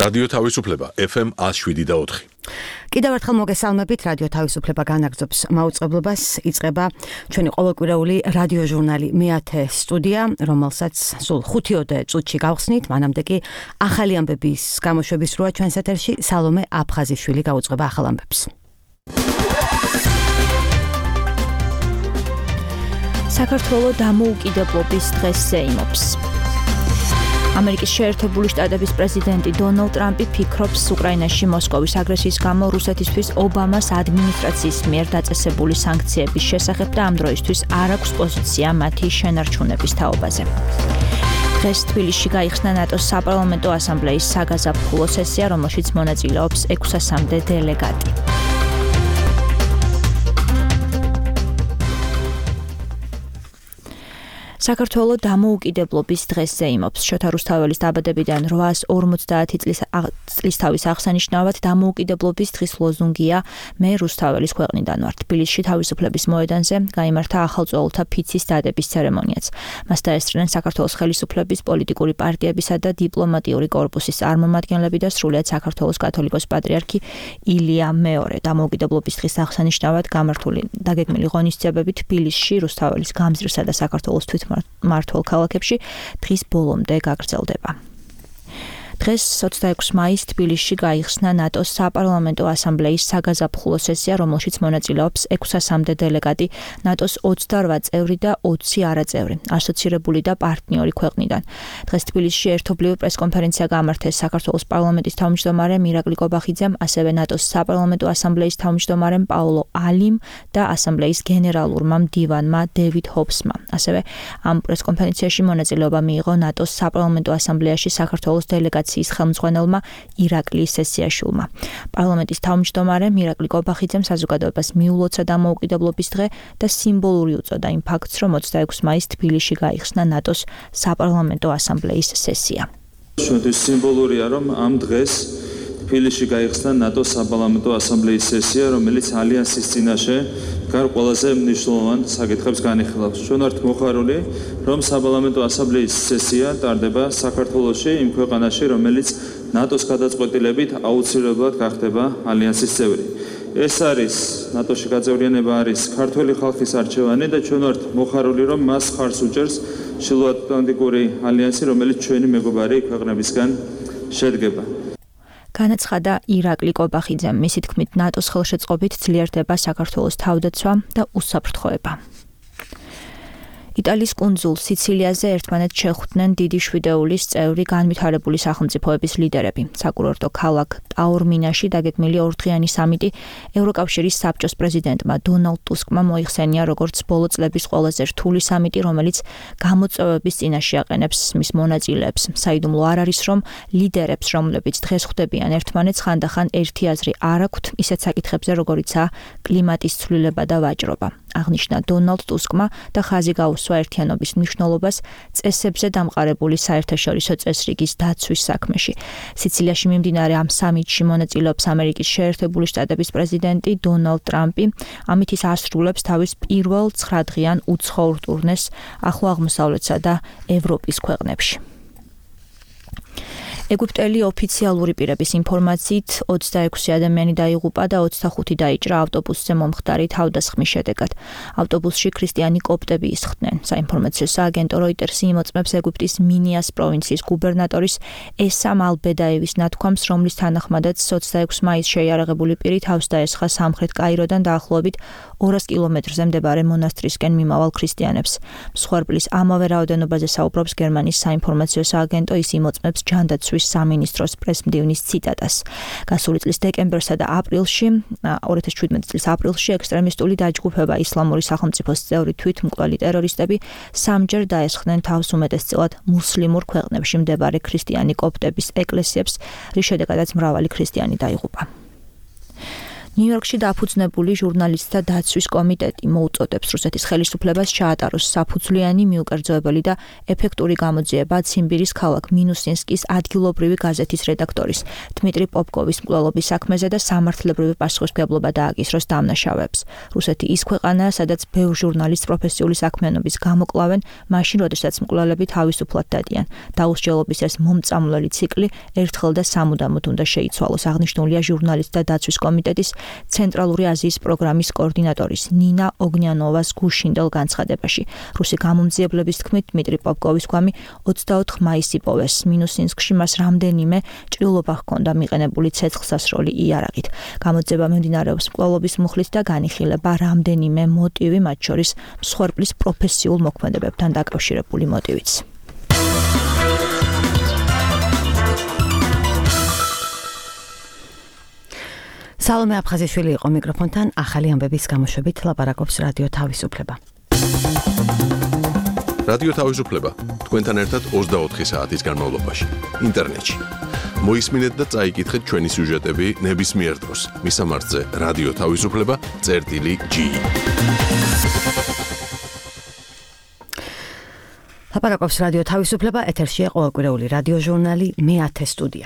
რადიო თავისუფლება FM 107.4. კიდევ ერთხელ მოგესალმებით, რადიო თავისუფლება განაგრძობს მაუწყებლობას. იწყება ჩვენი ყოველკვირეული რადიო ჟურნალი მეათე სტუდია, რომელსაც სულ 5 წუთში გავხსნით. მანამდე კი ახალი ამბების გამოშვების როა ჩვენს ეთერში სალომე აფხაზიშვილი გაუძღვება ახალ ამბებს. საქართველოს დამოუკიდებლობის დღეს ზეიმობს. ამერიკის შეერთებული შტატების პრეზიდენტი დონალდ ტრამპი ფიქრობს უკრაინაში მოსკოვის აგრესიის გამო რუსეთისთვის ობამას ადმინისტრაციის მიერ დაწესებული სანქციების შესახებ და ამ დროისთვის არ აქვს პოზიცია მათი შენარჩუნების თაობაზე. დღეს თბილისში გაიხსნა ნატოს საპარლამენტო ასამბლეის საგაზაფხულო სესია, რომელშიც მონაწილეობს 600-მდე დელეგატი. საქართველოს დამოუკიდებლობის დღეს ზეიმობს. შოთა რუსთაველის დაბადებიდან 850 წლის თავის აღსანიშნავად დამოუკიდებლობის დღის ლოზუნგია მე რუსთაველის ქვეყნიდან ვარ. თბილისში თავისუფლების მოედანზე გაიმართა ახალწეულთა ფიცის დადების ცერემონიაც. მას დაესწრნენ საქართველოს ხელისუფლების, პოლიტიკური პარტიებისა და დიპლომატიური კორპუსის წარმომადგენლები და სრულიად საქართველოს კათოლიკოს პატრიარქი ილია მეორე. დამოუკიდებლობის დღის აღსანიშნავად გამართული დაგეგმილი ღონისძიებები თბილისში, რუსთაველის გამზირსა და საქართველოს მართულ ქალაქებში დღის ბოლომდე გაგრძელდება. დღეს 26 მაისს თბილისში გაიხსნა ნატოს საპარლამენტო ასამბლეის საგაზაფხულო სესია, რომელშიც მონაწილეობს 600-მდე დელეგატი ნატოს 28 წევრი და 20 არაწევრი, ასოცირებული და პარტნიორი ქვეყნიდან. დღეს თბილისში ერთობლივ პრესკონფერენცია გამართეს საქართველოს პარლამენტის თავმჯდომარემ ირაკლი კობახიძემ, ასევე ნატოს საპარლამენტო ასამბლეის თავმჯდომარემ პაულო ალიმ და ასამბლეის გენერალურმა მდივანმა დევიდ ჰობსმა. ასევე ამ პრესკონფერენციაში მონაწილეობა მიიღო ნატოს საპარლამენტო ასამბლეაში საქართველოს დელეგაციის ხელმძღვანელმა ირაკლი სესიაშვილმა. პარლამენტის თავმჯდომარემ ირაკლი კობახიძემ საზოგადოებას მიულოცა დამოუკიდებლობის დღე და სიმბოლური უწოდა იმ ფაქტს, რომ 26 მაისს თბილისში გაიხსნა ნატოს საპარლამენტო ასამბლეის სესია. ჩვენთვის სიმბოლურია, რომ ამ დღეს თბილისში გაიხსნა ნატოს საპარლამენტო ასამბლეის სესია, რომელიც ალიანსის წინაშე ყველაზე მნიშვნელოვან საკითხებს განიხილავს. ჩვენ ვართ მოხარული, რომ საპარლამენტო ასამბლეის სესია ტარდება საქართველოში, იმ ქვეყანაში, რომელიც ნატოს გადაწყვეტილებით აუცილებლად გახდება ალიანსის წევრი. ეს არის ნატოში გაწევრიანება არის ქართველი ხალხის არჩევანი და ჩვენ ვართ მოხარული, რომ მას ხარს უჭერს ჩრდილოატლანტიკური ალიანსი, რომელიც ჩვენი მეგობარი ქვეყნებისგან შედგება. განაცხადა ირაკლი კობახიძემ. მისი თქმით, ნატოს ხელშეწყობით ძლიერდება საქართველოს თავდაცვა და უსაფრთხოება. იტალიის კუნძულ სიცილიაზე ერთმანეთს შეხვდნენ დიდი შვიდეულის წევრი განვითარებული სახელმწიფოების ლიდერები. საკურორტო ქალაქ ტაორმინაში დაგეგმილი ორდღიანი სამიტი ევროკავშირის საბჭოს პრეზიდენტმა დონალდ ტუსკმა მოიხსენია როგორც ბოლო წლების ყველაზე რთული სამიტი, რომელიც გამოწვევების წინაშე აყენებს მის მონაწილეებს. საიდუმლო არ არის, რომ ლიდერებს, რომლებიც დღეს ხვდებიან ერთმანეთს, ხანდახან ერთი აზრი არ აქვთ ისეთ საკითხებზე, როგორიცაა კლიმატის ცვლილება და ვაჭრობა. აღნიშნა დონალდ ტუსკმა და ხაზი გაუსვა ერთიანობის მნიშვნელობას წესებზე დამყარებული საერთაშორისო წესრიგის დაცვის საქმეში. სიცილიაში მიმდინარე ამ სამიტში მონაწილეობს ამერიკის შეერთებული შტატების პრეზიდენტი დონალდ ტრამპი. ამით ის ასრულებს თავის პირველ 9-დღიან უცხოურ ტურნეს ახლო აღმოსავლეთსა და ევროპის ქვეყნებში. ეგვიპტელი ოფიციალური პირების ინფორმაციით 26 ადამიანი დაიღუპა და 25 დაიჭრა ავტობუსზე მომხდარი თავდასხმის შედეგად. ავტობუსში ქრისტიანი კოპტები ისხდნენ. საინფორმაციო სააგენტო როიტერსი იმოწმებს ეგვიპტის მინიას პროვინციის გუბერნატორის ესამ ალბედაევის ნათქვამს, რომლის თანახმადაც 26 მაისს შეიარაღებული პირი თავს დაესხა სამხრეთ კაიროდან დაახლოებით 200 კილომეტრზე მდებარე მონასტრისკენ მიმავალ ქრისტიანებს. მსხვერპლის ამავე რაოდენობაზე საუბრობს გერმანიის საინფორმაციო სააგენტო, ის იმოწმებს ჯანდაცვის სამინისტროს პრესმდივნის ციტატას. გასული წლის დეკემბერსა და აპრილში, 2017 წლის აპრილში ექსტრემისტული დაჯგუფება ისლამური სახელმწიფოს წევრი თვითმკვლელი ტერორისტები სამჯერ დაესხნენ თავს უმეტესწილად მუსლიმურ ქვეყნებში მდებარე ქრისტიანი კოპტების ეკლესიებს, რის შედეგადაც მრავალი ქრისტიანი დაიღუპა. ნიუ-იორკში დაფუძნებული ჟურნალისტთა დაცვის კომიტეტი მოუწოდებს რუსეთის ხელისუფლებას ჩაატაროს საფუძვლიანი, მიუკერძოებელი და ეფექტური გამოძიება ციმბირის ქალაქ მინუსინსკის ადგილობრივი გაზეთის რედაქტორის დმიტრი პოპკოვის მკვლელობის საქმეზე და სამართლებრივი პასუხისმგებლობა დააკისროს დამნაშავეებს. რუსეთი ის ქვეყანაა, სადაც ბევრ ჟურნალისტს პროფესიული საქმიანობის გამოკლავენ, მაშინ, როდესაც მკვლელები თავისუფლად დადიან. დაუსჯელობის ეს მომწამლელი ციკლი ერთხელ და სამუდამოდ უნდა შეიცვალოს, აღნიშნულია ჟურნალისტთა დაცვის კომიტეტის ცენტრალური აზიის პროგრამის კოორდინატორის ნინა ოგნიანოვას გუშინდელ განცხადებაში. რუსი გამომძიებლების თქმით, დმიტრი პოპკოვის გვამი 24 მაისს იპოვეს. მინუსინსკში მას რამდენიმე ჭრილობა ჰქონდა მიყენებული ცეცხლსასროლი იარაღით. გამოძიება მიმდინარეობს მკვლელობის მუხლით და განიხილება რამდენიმე მოტივი, მათ შორის მსხვერპლის პროფესიულ მოქმედებებთან დაკავშირებული მოტივიც. სალომე აფხაზიშვილი იყო მიკროფონთან, ახალი ამბების გამოშვებით ლაპარაკობს რადიო თავისუფლება. რადიო თავისუფლება თქვენთან ერთად 24 საათის განმავლობაში ინტერნეტში. მოისმინეთ და წაიკითხეთ ჩვენი სიუჟეტები ნებისმიერ დროს. მისამართზე რადიო თავისუფლება.ge. ლაპარაკობს რადიო თავისუფლება, ეთერშია ყოველკვირეული რადიო ჟურნალი მე-10 სტუდია.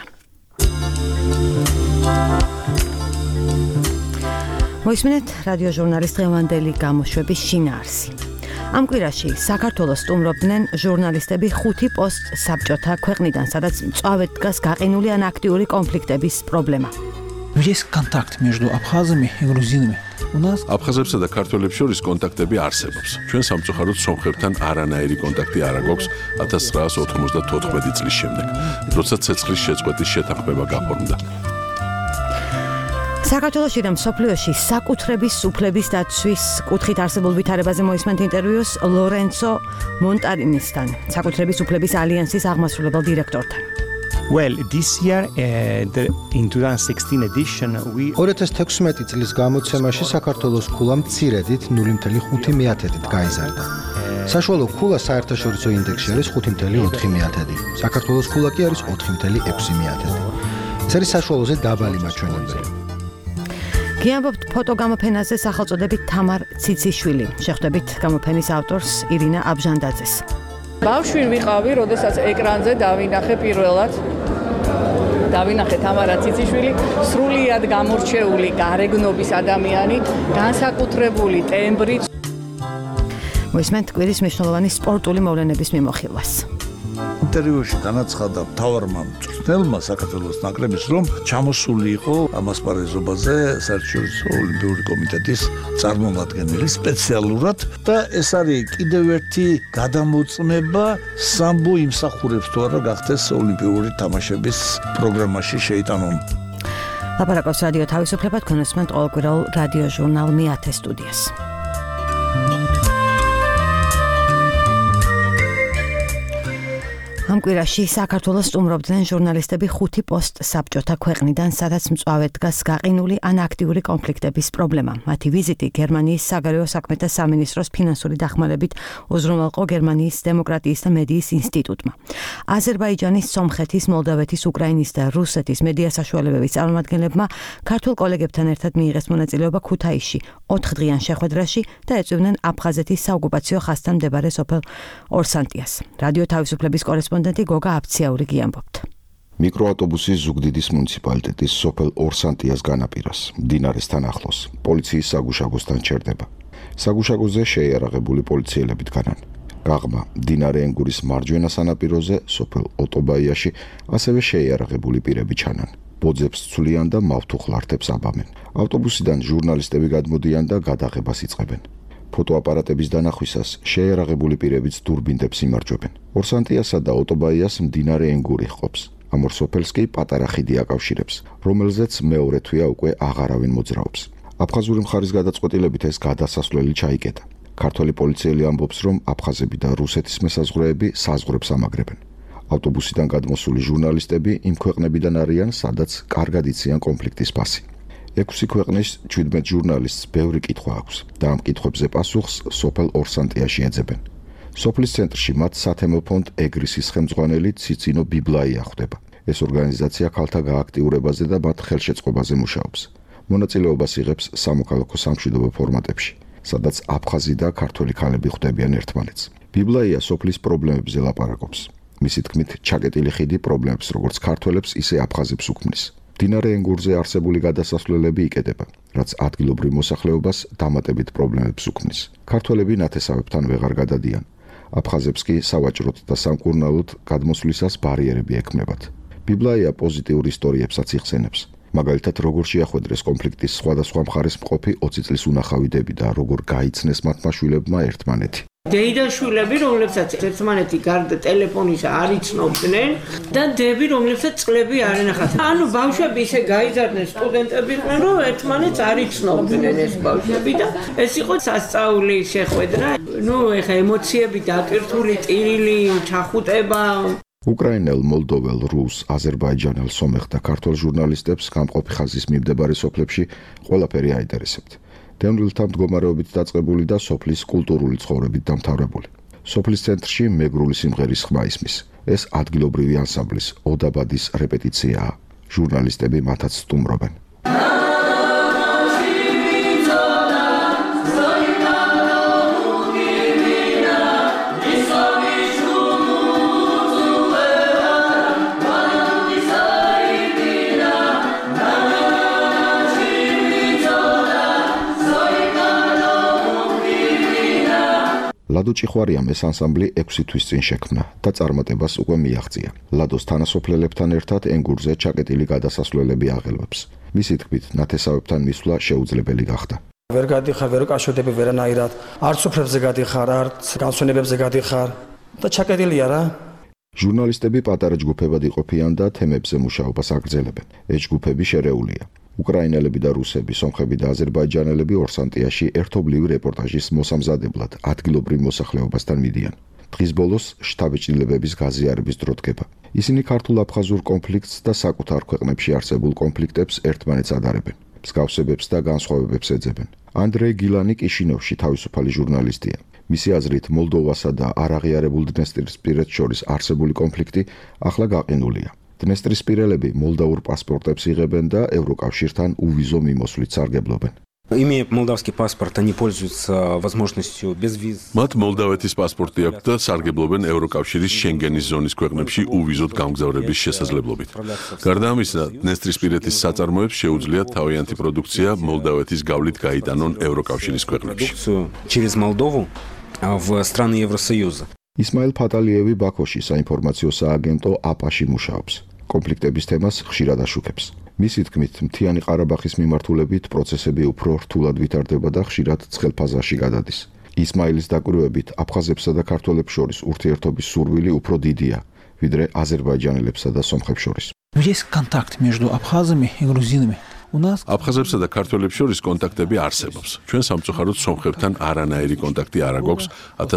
მოისმინეთ რადიო ჟურნალის დღევანდელი გამოშვების შინაარსი. ამ კვირაში საქართველოს სტუმრობდნენ ჟურნალისტები 5 პოსტსაბჭოთა ქვეყნიდან, სადაც მწვავედ დგას გაყინული ან აქტიური კონფლიქტების პრობლემა. Есть контакт между абхазами и грузинами. У нас აფხაზებსა და ქართველებს შორის კონტაქტები არსებობს. ჩვენ სამწუხაროდ სომხებთან არანაირი კონტაქტი არ აქვს 1994 წლის შემდეგ, როცა ცეცხლის შეწყვეტის შეთანხმება გაფორმდა. საქართველოში და მსოფლიოში საკუთრების უფლების დაცვის კუთხით არსებულ ვითარებაზე მოისმენთ ინტერვიუს ლორენცო მონტარინისთან, საკუთრების უფლების ალიანსის აღმასრულებელ დირექტორთან. Well, this year, in 2016 edition, 2016 წლის გამოცემაში საქართველოს ქულა მცირედით 0.5%-ით გაიზარდა. საშუალო ქულა საერთაშორისო ინდექსში არის 5.4%. საქართველოს ქულა კი არის 4.6%. ეს არის საშუალოზე დაბალი მაჩვენებელი. გიამბობთ ფოტოგამოფენაზე სახელწოდებით თამარ ციციშვილი. შეხვდებით გამოფენის ავტორს ირინა აბჟანდაძეს. ბავშვი ვიყავი, როდესაც ეკრანზე დავინახე პირველად. დავინახე თამარა ციციშვილი, სრულიად გამორჩეული გარეგნობის ადამიანი, განსაკუთრებული ტემბრით. მოისმენთ კვირის მნიშვნელოვანი სპორტული მოვლენების მიმოხილვას. ინტერვიუში განაცხადა მთავარმა მწვრთნელმა საქართველოს ნაკრების, რომ ჩამოსული იყო ამ ასპარეზობაზე საერთაშორისო ოლიმპიური კომიტეტის წარმომადგენელი სპეციალურად და ეს არის კიდევ ერთი გადამოწმება სამბო იმსახურებს თუ არა გახდეს ოლიმპიური თამაშების პროგრამაში შეიტანონ. ლაპარაკობს რადიო თავისუფლება, თქვენ უსმენთ ყოველკვირეულ რადიო ჟურნალ მე-10 სტუდიას. ამ კვირაში საქართველოს სტუმრობდნენ ჟურნალისტები 5 პოსტსაბჭოთა ქვეყნიდან, სადაც მწვავედ დგას გაყინული ან აქტიური კონფლიქტების პრობლემა. მათი ვიზიტი გერმანიის საგარეო საქმეთა სამინისტროს ფინანსური დახმარებით უზრუნველყო გერმანიის დემოკრატიის და მედიის ინსტიტუტმა. აზერბაიჯანის, სომხეთის, მოლდავეთის, უკრაინის და რუსეთის მედია საშუალებების წარმომადგენლებმა ქართულ კოლეგებთან ერთად მიიღეს მონაწილეობა ქუთაისში 4 დღიან შეხვედრაში და ეწვივნენ აფხაზეთის საოკუპაციო ხაზთან მდებარე სოფელ ორსანტიას. რადიო თავისუფლების კორესპონდენტი გოგა აფციაური გიამბობთ. მიკროავტობუსის ზუგდიდის მუნიციპალიტეტის სოფელ ორსანტიას განაპირას, მდინარესთან ახლოს, პოლიციის საგუშაგოსთან ჩერდება. საგუშაგოზე შეიარაღებული პოლიციელები დგანან. გაღმა მდინარე ენგურის მარჯვენა სანაპიროზე, სოფელ ოტობაიაში, ასევე შეიარაღებული პირები ჩანან. ბოძებს ცვლიან და მავთუხლართებს აბამენ. ავტობუსიდან ჟურნალისტები გადმოდიან და გადაღებას იწყებენ. ფოტოაპარატების დანახვისას შეიარაღებული პირებიც დურბინდებს იმარჯვებენ. ორსანტიასა და ოტობაიას მდინარე ენგური ჰყოფს. ამ ორ სოფელს კი პატარა ხიდი აკავშირებს, რომელზეც მეორე თვეა უკვე აღარავინ მოძრაობს. აფხაზური მხარის გადაწყვეტილებით ეს გადასასვლელი ჩაიკეტა. ქართველი პოლიციელი ამბობს, რომ აფხაზები და რუსეთის მესაზღვრეები საზღვრებს ამაგრებენ. ავტობუსიდან გადმოსული ჟურნალისტები იმ ქვეყნებიდან არიან, სადაც კარგად იციან კონფლიქტის ფასი. 6 ქვეყნის 17 ჟურნალისტს ბევრი კითხვა აქვს და ამ კითხვებზე პასუხს სოფელ ორსანტიაში ეძებენ. სოფლის ცენტრში მათ სათემო ფონდ ეგრისის ხელმძღვანელი ციცინო ბიბლაია ხვდება. ეს ორგანიზაცია ქალთა გააქტიურებაზე და მათ ხელშეწყობაზე მუშაობს. მონაწილეობას იღებს სამოქალაქო სამშვიდობო ფორმატებში, სადაც აფხაზი და ქართველი ქალები ხვდებიან ერთმანეთს. ბიბლაია სოფლის პრობლემებზე ლაპარაკობს. მისი თქმით, ჩაკეტილი ხიდი პრობლემებს როგორც ქართველებს, ისე აფხაზებს უქმნის. მდინარე ენგურზე არსებული გადასასვლელები იკეტება, რაც ადგილობრივ მოსახლეობას დამატებით პრობლემებს უქმნის. ქართველები ნათესავებთან ვეღარ გადადიან. აფხაზებს კი სავაჭროდ და სამკურნალოდ გადმოსვლისას ბარიერები ექმნებათ. ბიბლაია პოზიტიურ ისტორიებსაც იხსენებს. მაგალითად, როგორ შეახვედრეს კონფლიქტის სხვადასხვა მხარეს მყოფი 20 წლის უნახავი დები და როგორ გაიცნეს მათმა შვილებმა ერთმანეთი. დეიდაშვილები, რომლებსაც ერთმანეთი გარდა ტელეფონისა არ იცნობდნენ და დები, რომლებსაც წლები არ ენახათ. ანუ ბავშვები ისე გაიზარდნენ, სტუდენტები იყვნენ, რომ ერთმანეთს არ იცნობდნენ ეს ბავშვები და ეს იყო სასწაული შეხვედრა. ეხა ემოციები დატვირთული, ტირილი, ჩახუტება. უკრაინელ, მოლდოվել, რუს, აზერბაიჯანელ, სომეხ და ქართველ ჟურნალისტებს გამყოფი ხაზის მიმდებარე სოფლებში ყველაფერი აინტერესებთ. დევნილთა მდგომარეობით დაწყებული და სოფლის კულტურული ცხოვრებით დამთავრებული. სოფლის ცენტრში მეგრული სიმღერის ხმა ისმის. ეს ადგილობრივი ანსამბლის ოდაბადის რეპეტიციაა. ჟურნალისტები მათაც სტუმრობენ. ლადო ჭიხვარიამ ეს ანსამბლი 6 თვის წინ შექმნა და წარმატებას უკვე მიაღწია. ლადოს თანასოფლელებთან ერთად ენგურზე ჩაკეტილი გადასასვლელები აღელვებს. მისი თქმით, ნათესავებთან მისვლა შეუძლებელი გახდა. ვერ გადიხარ, ვერ ვკავშირდები ვერანაირად, არც სოფლებზე გადიხარ, არც განსვენებებზე გადიხარ და ჩაკეტილია რა. ჟურნალისტები პატარა ჯგუფებად იყოფიან და თემებზე მუშაობას აგრძელებენ. ეს ჯგუფები შერეულია. უკრაინელები და რუსები, სომხები და აზერბაიჯანელები ორსანტიაში ერთობლივი რეპორტაჟის მოსამზადებლად ადგილობრივ მოსახლეობასთან მიდიან. დღის ბოლოს შთაბეჭდილებების გაზიარების დრო დგება. ისინი ქართულ-აფხაზურ კონფლიქტს და საკუთარ ქვეყნებში არსებულ კონფლიქტებს ერთმანეთს ადარებენ. მსგავსებებს და განსხვავებებს ეძებენ. ანდრეი გილანი კიშინოვში თავისუფალი ჟურნალისტია. მისი აზრით, მოლდოვასა და არაღიარებულ დნესტრისპირეთს შორის არსებული კონფლიქტი ახლა გაყინულია. დნესტრისპირელები მოლდაურ პასპორტებს იღებენ და ევროკავშირთან უვიზო მიმოსვლით სარგებლობენ. Имея молдавский паспорт, они пользуются возможностью без виз. მათ მოლდავეთის პასპორტი აქვს და სარგებლობენ ევროკავშირის შენგენის ზონის ქვეყნებში უვიზოდ გამგზავრების შესაძლებლობით. გარდა ამისა, დნესტრისპირეთის საწარმოებს შეუძლიათ თავიანთი პროდუქცია მოლდავეთის გავლით გაიტანონ ევროკავშირის ქვეყნებში. Через Молдову в страны Евросоюза. ისმაილ ფატალიევი ბაქოში საინფორმაციო სააგენტო აპაში მუშაობს. კონფლიქტების თემას ხშირად აშუქებს. მისი თქმით, მთიანი ყარაბაღის მიმართულებით პროცესები უფრო რთულად ვითარდება და ხშირად ცხელ ფაზაში გადადის. ისმაილის დაკვირვებით, აფხაზებსა და ქართველებს შორის ურთიერთობის სურვილი უფრო დიდია, ვიდრე აზერბაიჯანელებსა და სომხებს შორის. Есть контакт между абхазами и грузинами. აფხაზებსა და ქართველებს შორის კონტაქტები არსებობს. ჩვენ სამწუხაროდ სომხებთან არანაირი კონტაქტი არ აქვს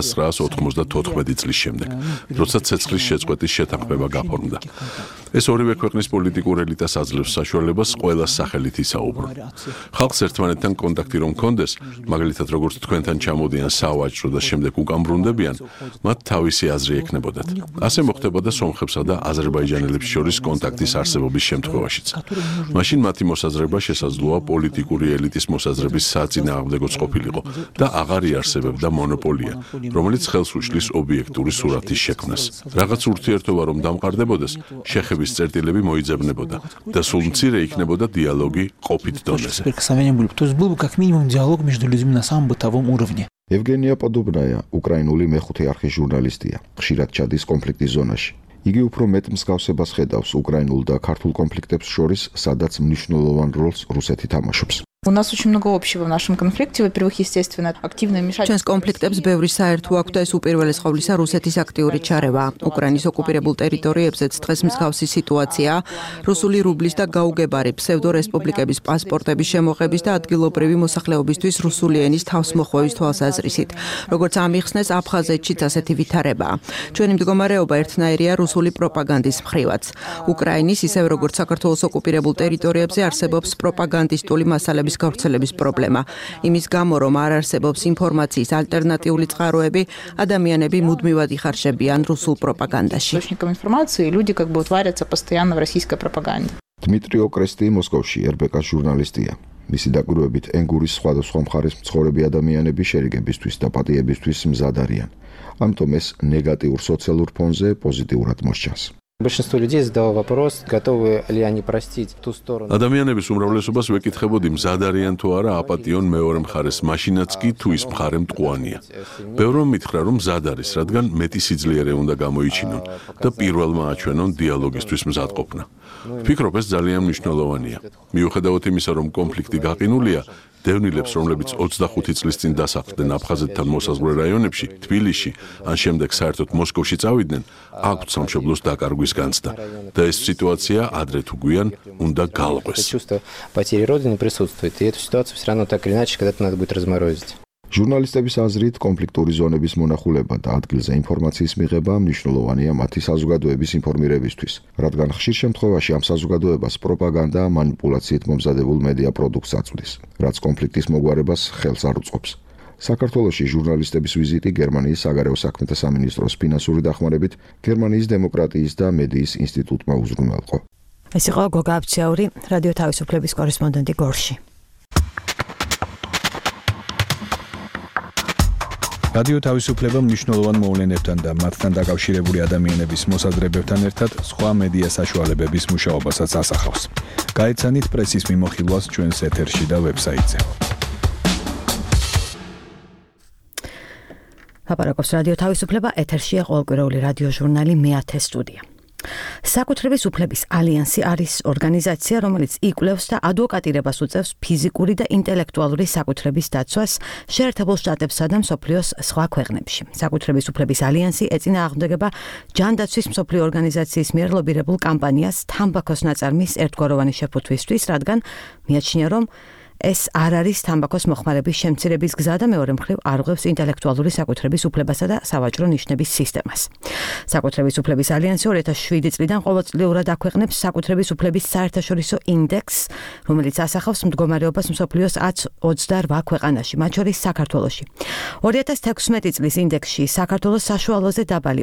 1994 წლის შემდეგ, როცა ცეცხლის შეწყვეტის შეთანხმება გაფორმდა. ეს ორივე ქვეყნის პოლიტიკურ ელიტას აძლევს საშუალებას ყველას სახელით ისაუბრონ. ხალხს ერთმანეთთან კონტაქტი რომ კონდეს, მაგალითად როგორც თქვენთან ჩამოდიან სავაჭრო და შემდეგ უკან ბრუნდებიან, მათ თავისი აზრი ექნებოდათ. ასე მოხდებოდა სომხებსა და აზერბაიჯანელებს შორის კონტაქტის არსებობის შემთხვევაშიც. მაშინ მათი მოსაზრება შესაძლოა პოლიტიკური ელიტის მოსაზრების საწინააღმდეგოც ყოფილიყო და აღარ იარსებებდა მონოპოლია, რომელიც ხელს უშლის ობიექტური სურათის შექმნას. რაღაც ურთიერთობა რომ დამყარდებოდეს, შეხების წერტილები მოიძებნებოდა და სულ მცირე იქნებოდა დიალოგი ყოფით დონეზე. То есть был бы как минимум диалог между людьми на самом бытовом уровне. ევგენია პოდობნაია, უკრაინული მეხუთე არხის ჟურნალისტია, ხშირად ჩადის კონფლიქტის зонаში. იგი უფრო მეტ მსგავსებას ხედავს უკრაინულ და ქართულ კონფლიქტებს შორის, სადაც მნიშვნელოვან როლს რუსეთი თამაშობს. У нас очень много общего в нашем конфликте. Во-первых, естественно, активное вмешательство. Ჩვენს კონფლიქტებს ბევრი საერთო აქვს და ეს უპირველეს ყოვლისა რუსეთის აქტიური ჩარევა. უკრაინის ოკუპირებულ ტერიტორიებზეც დღეს მსგავსი სიტუაცია. რუსული რუბლის და გაუგებარი ფსევდორესპუბლიკების პასპორტების შემოღების და ადგილობრივი მოსახლეობისთვის რუსული ენის თავსმოხვევის თვალსაზრისით. როგორც ამიხსნეს, აფხაზეთშიც ასეთი ვითარებაა. ჩვენი მდგომარეობა ერთნაირია რუსული პროპაგანდის მხრივაც. უკრაინის, ისევე როგორც საქართველოს ოკუპირებულ ტერიტორიებზე არსებობს პროპაგანდისტული მასალების გავრცელების პრობლემა. იმის გამო, რომ არ არსებობს ინფორმაციის ალტერნატიული წყაროები, ადამიანები მუდმივად იხარშებიან რუსულ პროპაგანდაში. Источником информации люди варятся постоянно в российской пропаганде. დმიტრი ოკრესტი მოსკოვში RBK ჟურნალისტია. მისი დაკვირვებით ენგურის სხვადასხვა მხარის მცხოვრები ადამიანები შერიგებისთვის და პატიებისთვის მზად არიან. ამიტომ ეს ნეგატიურ სოციალურ ფონზე პოზიტიურად მოსჩანს. Большинство людей задало вопрос, готовы ли они простить ту сторону. ადამიანების უმრავლესობას ვეკითხებოდი, მზად არიან თუ არა აპატიონ მეორე მხარეს, მაშინაც კი თუ ის მხარე მტყუანია. ბევრმა მითხრა, რომ მზად არის, რადგან მეტი სიძლიერე უნდა გამოიჩინონ და პირველმა აჩვენონ დიალოგისთვის მზადყოფნა. ვფიქრობ, ეს ძალიან მნიშვნელოვანია. მიუხედავად იმისა, რომ კონფლიქტი გაყინულია, დევნილებს, რომლებიც 25 წლის წინ დასახლდნენ აფხაზეთთან მოსაზღვრე რაიონებში, თბილისში, ან შემდეგ საერთოდ მოსკოვში წავიდნენ, აქვთ სამშობლოს დაკარგვის განცდა და ეს სიტუაცია ადრე თუ გვიან უნდა გაალყვეს. Потери родины присутствует, и эту ситуацию все равно так или иначе когда-то надо будет разморозить. ჟურნალისტების აზრით, კონფლიქტური ზონების მონახულება და ადგილზე ინფორმაციის მიღება მნიშვნელოვანია მათი საზოგადოების ინფორმირებისთვის, რადგან ხშირ შემთხვევაში ამ საზოგადოებას პროპაგანდა მანიპულაციით მომზადებულ მედია პროდუქტს აწვდის, რაც კონფლიქტის მოგვარებას ხელს არ უწყობს. საქართველოში ჟურნალისტების ვიზიტი გერმანიის საგარეო საქმეთა სამინისტროს ფინანსური დახმარებით გერმანიის დემოკრატიის და მედიის ინსტიტუტმა უზრუნველყო. ეს იყო გოგა აბცაური, რადიო თავისუფლების კორესპონდენტი გორში. რადიო თავისუფლება მნიშვნელოვან მოვლენებთან და მათთან დაკავშირებული ადამიანების მოსაზრებებთან ერთად სხვა მედია საშუალებების მუშაობასაც ასახავს. გაეცანით პრესის მიმოხილვას ჩვენს ეთერში და ვებსაიტზე. ლაპარაკობს რადიო თავისუფლება, ეთერშია ყოველკვირეული რადიო ჟურნალი მე-10 სტუდია. საკუთრების უფლების ალიანსი არის ორგანიზაცია, რომელიც იკვლევს და ადვოკატირებას უწევს ფიზიკური და ინტელექტუალური საკუთრების დაცვას შეერთებულ შტატებსა და მსოფლიოს სხვა ქვეყნებში. საკუთრების უფლების ალიანსი ეწინააღმდეგება ჯანდაცვის მსოფლიო ორგანიზაციის მიერ ლობირებულ კამპანიას თამბაქოს ნაწარმის ერთგვაროვანი შეფუთვისთვის, რადგან მიაჩნია, რომ ეს არ არის თამბაქოს მოხმარების შემცირების გზა და მეორე მხრივ არღვევს ინტელექტუალური საკუთრების უფლებასა და სავაჭრო ნიშნების სისტემას. საკუთრების უფლების ალიანსი 2007 წლიდან ყოველწლიურად აქვეყნებს საკუთრების უფლების საერთაშორისო ინდექსს, რომელიც ასახავს მდგომარეობას მსოფლიოს 128 ქვეყანაში, მათ შორის საქართველოში. 2016 წლის ინდექსში საქართველოს საშუალოზე დაბალი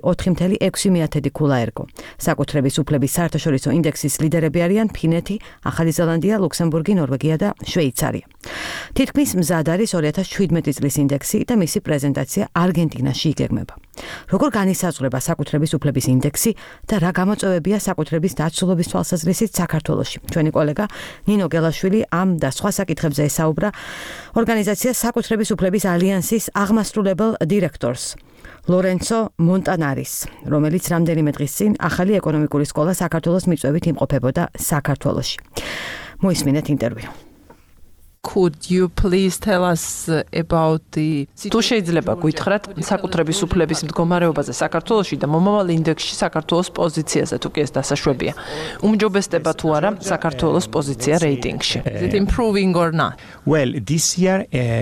4.6 ქულა ერგო. საკუთრების უფლების საერთაშორისო ინდექსის ლიდერები არიან ფინეთი, ახალი ზელანდია, ლუქსემბურგი, ნორვეგია და შვეიცარია. თითქმის მზად არის 2017 წლის ინდექსი და მისი პრეზენტაცია არგენტინაში იგეგმება. როგორ განისაზღვრება საკუთრების უფლების ინდექსი და რა გამოწვევებია საკუთრების დაცულობის თვალსაზრისით საქართველოში? ჩვენი კოლეგა ნინო გელაშვილი ამ და სხვა საკითხებზე ესაუბრა ორგანიზაცია საკუთრების უფლების ალიანსის აღმასრულებელ დირექტორს ლორენცო მონტანარის, რომელიც რამდენიმე დღის წინ ახალი ეკონომიკური სკოლა საქართველოს მიწვევით იმყოფებოდა საქართველოში. მოისმინეთ ინტერვიუ. Could you please tell us about the თუ შეიძლება გითხრათ საკუთრების უფლების მდგომარეობაზე საქართველოში და მომავალ ინდექსში საქართველოს პოზიციაზე თუ კი ეს დასაშვებია. უმჯობესდება თუ არა საქართველოს პოზიცია რეიტინგში. Is it improving or not? Well, this year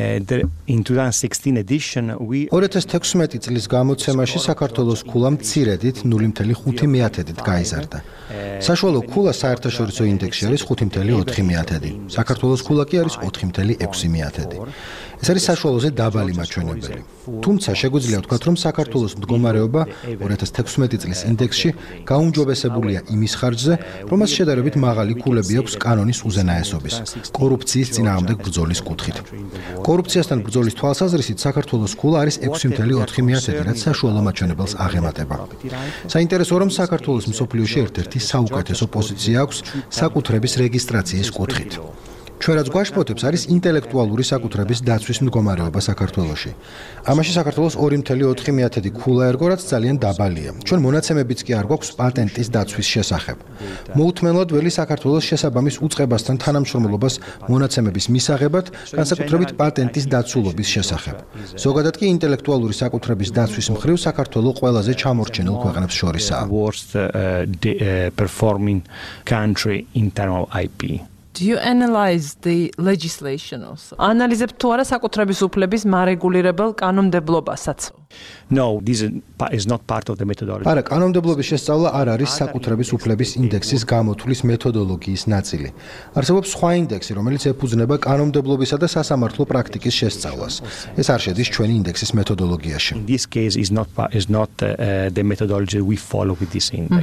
in 2016 edition we 2016 წლის გამოცემაში საქართველოს ქულა მცირედით 0.5%-ით გაიზარდა. საშუალო ქულა საერთაშორისო ინდექსში არის 5.4%. საქართველოს ქულა კი არის 4.6%. ეს არის საშუალოზე დაბალი მაჩვენებელი. თუმცა შეგვიძლია ვთქვათ, რომ საქართველოს მდგომარეობა 2016 წლის ინდექსში გაუმჯობესებულია იმის ხარჯზე, რომ მას შედარებით მაღალი ქულები აქვს კანონის უზენაესობის, კორუფციის წინააღმდეგ ბრძოლის კუთხით. კორუფციასთან ბრძოლის თვალსაზრისით საქართველოს ქულა არის 6.4%, რაც საშუალო მაჩვენებელს აღემატება. საინტერესოა, რომ საქართველოს მსოფლიოში ერთ-ერთი საუკეთესო პოზიცია აქვს საკუთრების რეგისტრაციის კუთხით. ჩვენ რაც გვაშფოთებს არის ინტელექტუალური საკუთრების დაცვის მდგომარეობა საქართველოში. ამაში საქართველოს 2.4% ქულა ერგო, რაც ძალიან დაბალია. ჩვენ მონაცემებიც კი არ გვაქვს პატენტის დაცვის შესახებ. მოუთმენლად ველი საქართველოს შესაბამის უწყებასთან თანამშრომლობას მონაცემების მისაღებად, განსაკუთრებით პატენტის დაცულობის შესახებ. ზოგადად კი ინტელექტუალური საკუთრების დაცვის მხრივ საქართველო ყველაზე ჩამორჩენილ ქვეყნებს შორისაა. worst performing country in terms of IP. Do you analyze the legislation also? Ანალიზებთ თუ არა საკუთრების უფლების მარეგულირებელ კანონმდებლობასაც? No, this is not part of the methodology. არა, კანონმდებლობის შესწავლა არ არის საკუთრების უფლების ინდექსის გამოთვლის მეთოდოლოგიის ნაწილი. არსებობს სხვა ინდექსი, რომელიც ეფუძნება კანონმდებლობისა და სასამართლო პრაქტიკის შესწავლას. ეს არ შედის ჩვენი ინდექსის მეთოდოლოგიაში. In this case is not the methodology we follow with this index.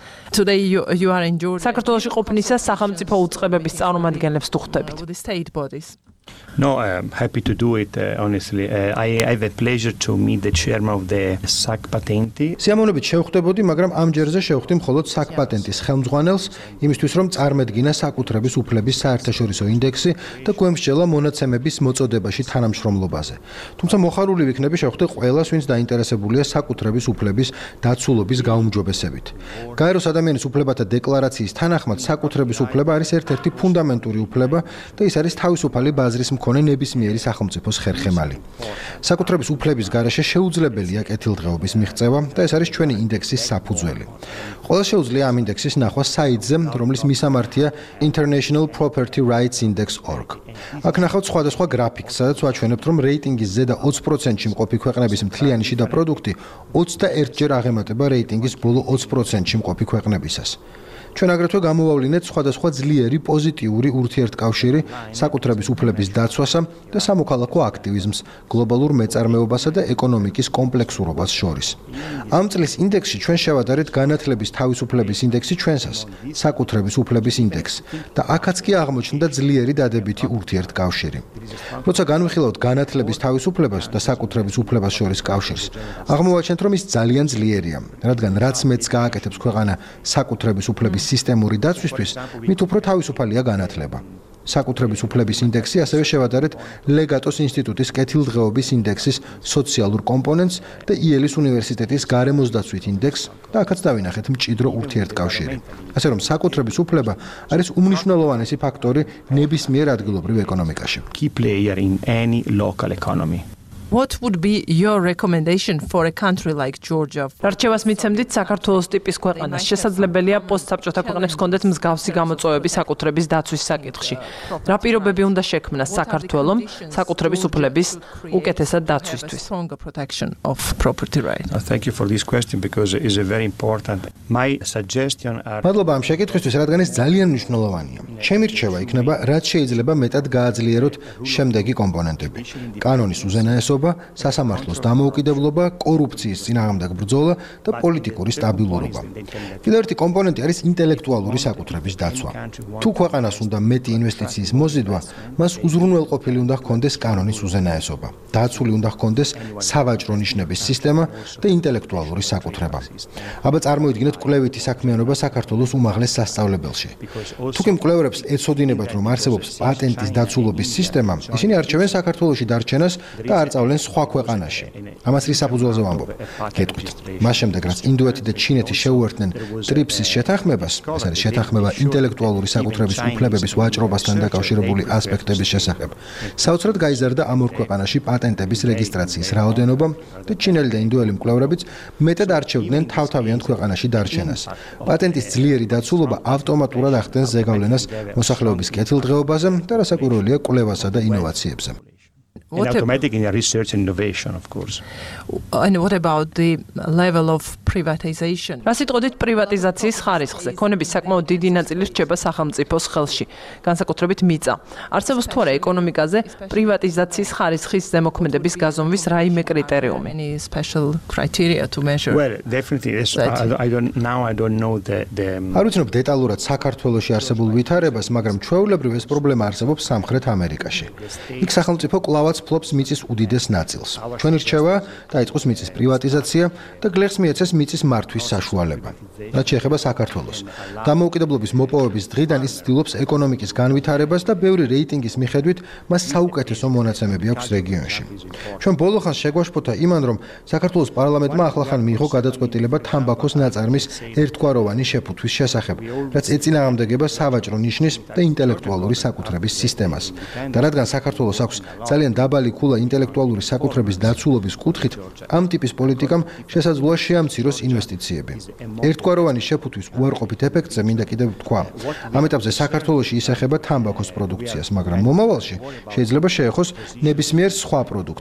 Today you are in Georgia. საქართველოში ყოფნისას სახელმწიფო უწყებების წარმომადგენლებს თუ ხვდებით? The state bodies. No, I'm happy to do it, honestly. I have a pleasure to meet the chairman of the SAC Patenti. სიამოვნებით შევხვდებოდი, მაგრამ ამ ჯერზე შევხვდი მხოლოდ SAC Patenti-ის ხელმძღვანელს, იმისთვის რომ წარმედგინა საკუთრების უფლების საერთაშორისო ინდექსი და გვემსჯელა მონაცემების მოწოდებაში თანამშრომლობაზე. თუმცა მოხარული ვიქნები შევხვდი ყველას, ვინც დაინტერესებულია საკუთრების უფლების დაცულობის გაუმჯობესებით. გაეროს ადამიანის უფლებათა დეკლარაციის თანახმად საკუთრების უფლება არის ერთ-ერთი ფუნდამენტური უფლება და ის არის თავისუფალი ბაზრის მქონე ნებისმიერი სახელმწიფოს ხერხემალი. საკუთრების უფლების გარეშე შეუძლებელია კეთილდღეობის მიღწევა და ეს არის ჩვენი ინდექსის საფუძველი. ყველას შეუძლია ამ ინდექსის ნახვა საიტზე, რომლის მისამართია International Property Rights Index.org. აქ ნახავთ სხვადასხვა გრაფიკს, სადაც ვაჩვენებთ, რომ რეიტინგის ზედა 20%-ში მყოფი ქვეყნების მთლიანი შიდა პროდუქტი 21-ჯერ აღემატება რეიტინგის ბოლო 20%-ში მყოფი ქვეყნებისას. ჩვენ აგრეთვე გამოვავლინეთ სხვადასხვა ძლიერი პოზიტიური ურთიერთკავშირი საკუთრების უფლების დაცვასა და სამოქალაქო აქტივიზმს, გლობალურ მეწარმეობასა და ეკონომიკის კომპლექსურობას შორის. ამ წლის ინდექსში ჩვენ შევადარეთ განათლების თავისუფლების ინდექსი ჩვენსას, საკუთრების უფლების ინდექსი და აქაც კი აღმოჩნდა ძლიერი დადებითი ურთიერთკავშირი. როცა განვიხილავთ განათლების თავისუფლებას და საკუთრების უფლებას შორის კავშირს, აღმოვაჩენთ, რომ ის ძალიან ძლიერია, რადგან რაც მეც გააკეთებს ქვეყანა საკუთრების უფლების სისტემური დაცვისთვის, მით უფრო თავისუფალია განათლება. საკუთრების უფლების ინდექსი ასევე შევადარეთ ლეგატოს ინსტიტუტის კეთილდღეობის ინდექსის სოციალურ კომპონენტს და იელის უნივერსიტეტის გარემოსდაცვით ინდექსს და აქაც დავინახეთ მჭიდრო ურთიერთკავშირი. ასე რომ საკუთრების უფლება არის უმნიშვნელოვანესი ფაქტორი ნებისმიერ ადგილობრივ ეკონომიკაში. Key player in any local economy. What would be your recommendation for a country like Georgia? რჩევას მიცემდით საქართველოს ტიპის ქვეყანას. შესაძლებელია პოსტსაბჭოთა ქვეყნებს ჰქონდეთ მსგავსი გამოწვევები საკუთრების დაცვის საკითხში. რა პირობები უნდა შექმნას საქართველომ საკუთრების უფლების უკეთესად დაცვისთვის? Stronger protection of property rights. Thank you for this question because it is very important. My suggestion are მადლობა ამ შეკითხვისთვის, რადგან ეს ძალიან მნიშვნელოვანია. ჩემი რჩევა იქნება, რაც შეიძლება მეტად გააძლიეროთ შემდეგი კომპონენტები. კანონის უზენაესობა, სასამართლოს დამოუკიდებლობა, კორუფციის წინააღმდეგ ბრძოლა და პოლიტიკური სტაბილურობა. კიდევ ერთი კომპონენტი არის ინტელექტუალური საკუთრების დაცვა. თუ ქვეყანას უნდა მეტი ინვესტიციის მოზიდვა, მას უზრუნველყოფილი უნდა ჰქონდეს კანონის უზენაესობა, დაცული უნდა ჰქონდეს სავაჭრო ნიშნების სისტემა და ინტელექტუალური საკუთრება. აბა წარმოიდგინეთ კვლევითი საქმიანობა საქართველოს უმაღლეს სასწავლებელში. თუ კი მკვლევარებს ეცოდინებათ, რომ არსებობს პატენტის დაცულობის სისტემა, ისინი არჩევენ საქართველოში დარჩენას და არ სწავლენ სხვა ქვეყანაში. ამას რის საფუძველზე ვამბობ? გეტყვით. მას შემდეგ, რაც ინდოეთი და ჩინეთი შეუერთდნენ ტრიპსის შეთანხმებას, ეს არის შეთანხმება ინტელექტუალური საკუთრების უფლებების ვაჭრობასთან დაკავშირებული ასპექტების შესახებ, საოცრად გაიზარდა ამ ორ ქვეყანაში პატენტების რეგისტრაციის რაოდენობა და ჩინელი და ინდოელი მკვლევრებიც მეტად არჩევდნენ თავთავიანთ ქვეყანაში დარჩენას. პატენტის ძლიერი დაცულობა ავტომატურად ახდენს ზეგავლენას მოსახლეობის კეთილდღეობაზე და რასაკვირველია კვლევასა და ინოვაციებზე. And automatic in research and innovation, of course. And what about the level of privatization? რა სიტყვით პრივატიზაციის ხარისხზე? ქონების საკმაოდ დიდი ნაწილი რჩება სახელმწიფოს ხელში, განსაკუთრებით მიწა. არსებობს თუ არა ეკონომიკაზე პრივატიზაციის ხარისხის ზემოქმედების გაზომვის რაიმე კრიტერიუმი? Any special criteria to measure? Well, definitely yes. I don't know the არ ვიცნობ დეტალურად საქართველოში არსებულ ვითარებას, მაგრამ ჩვეულებრივ ეს პრობლემა არსებობს სამხრეთ ამერიკაში. იქ სახელმწიფო კლავაც ფლობს მიწის უდიდეს ნაწილს. ჩვენი რჩევა დაიწყოს მიწის პრივატიზაცია და გლეხს მიეცეს მიწის მართვის საშუალება. რაც შეეხება საქართველოს. დამოუკიდებლობის მოპოვების დღიდან ის ცდილობს ეკონომიკის განვითარებას და ბევრი რეიტინგის მიხედვით მას საუკეთესო მონაცემები აქვს რეგიონში. ჩვენ ბოლო ხანს შეგვაშფოთა იმან, რომ საქართველოს პარლამენტმა ახლახან მიიღო გადაწყვეტილება თამბაქოს ნაწარმის ერთგვაროვანი შეფუთვის შესახებ, რაც ეწინააღმდეგება სავაჭრო ნიშნის და ინტელექტუალური საკუთრების სისტემას. და რადგან საქართველოს აქვს ძალიან დაბალი ქულა ინტელექტუალური საკუთრების დაცულობის კუთხით, ამ ტიპის პოლიტიკამ შესაძლოა შეამციროს ინვესტიციები. ერთგვაროვანი შეფუთვის უარყოფით ეფექტზე მინდა კიდევ ვთქვა. ამ ეტაპზე საქართველოში ისახება თამბაქოს პროდუქციას, მაგრამ მომავალში შეიძლება შეეხოს ნებისმიერ სხვა პროდუქტს.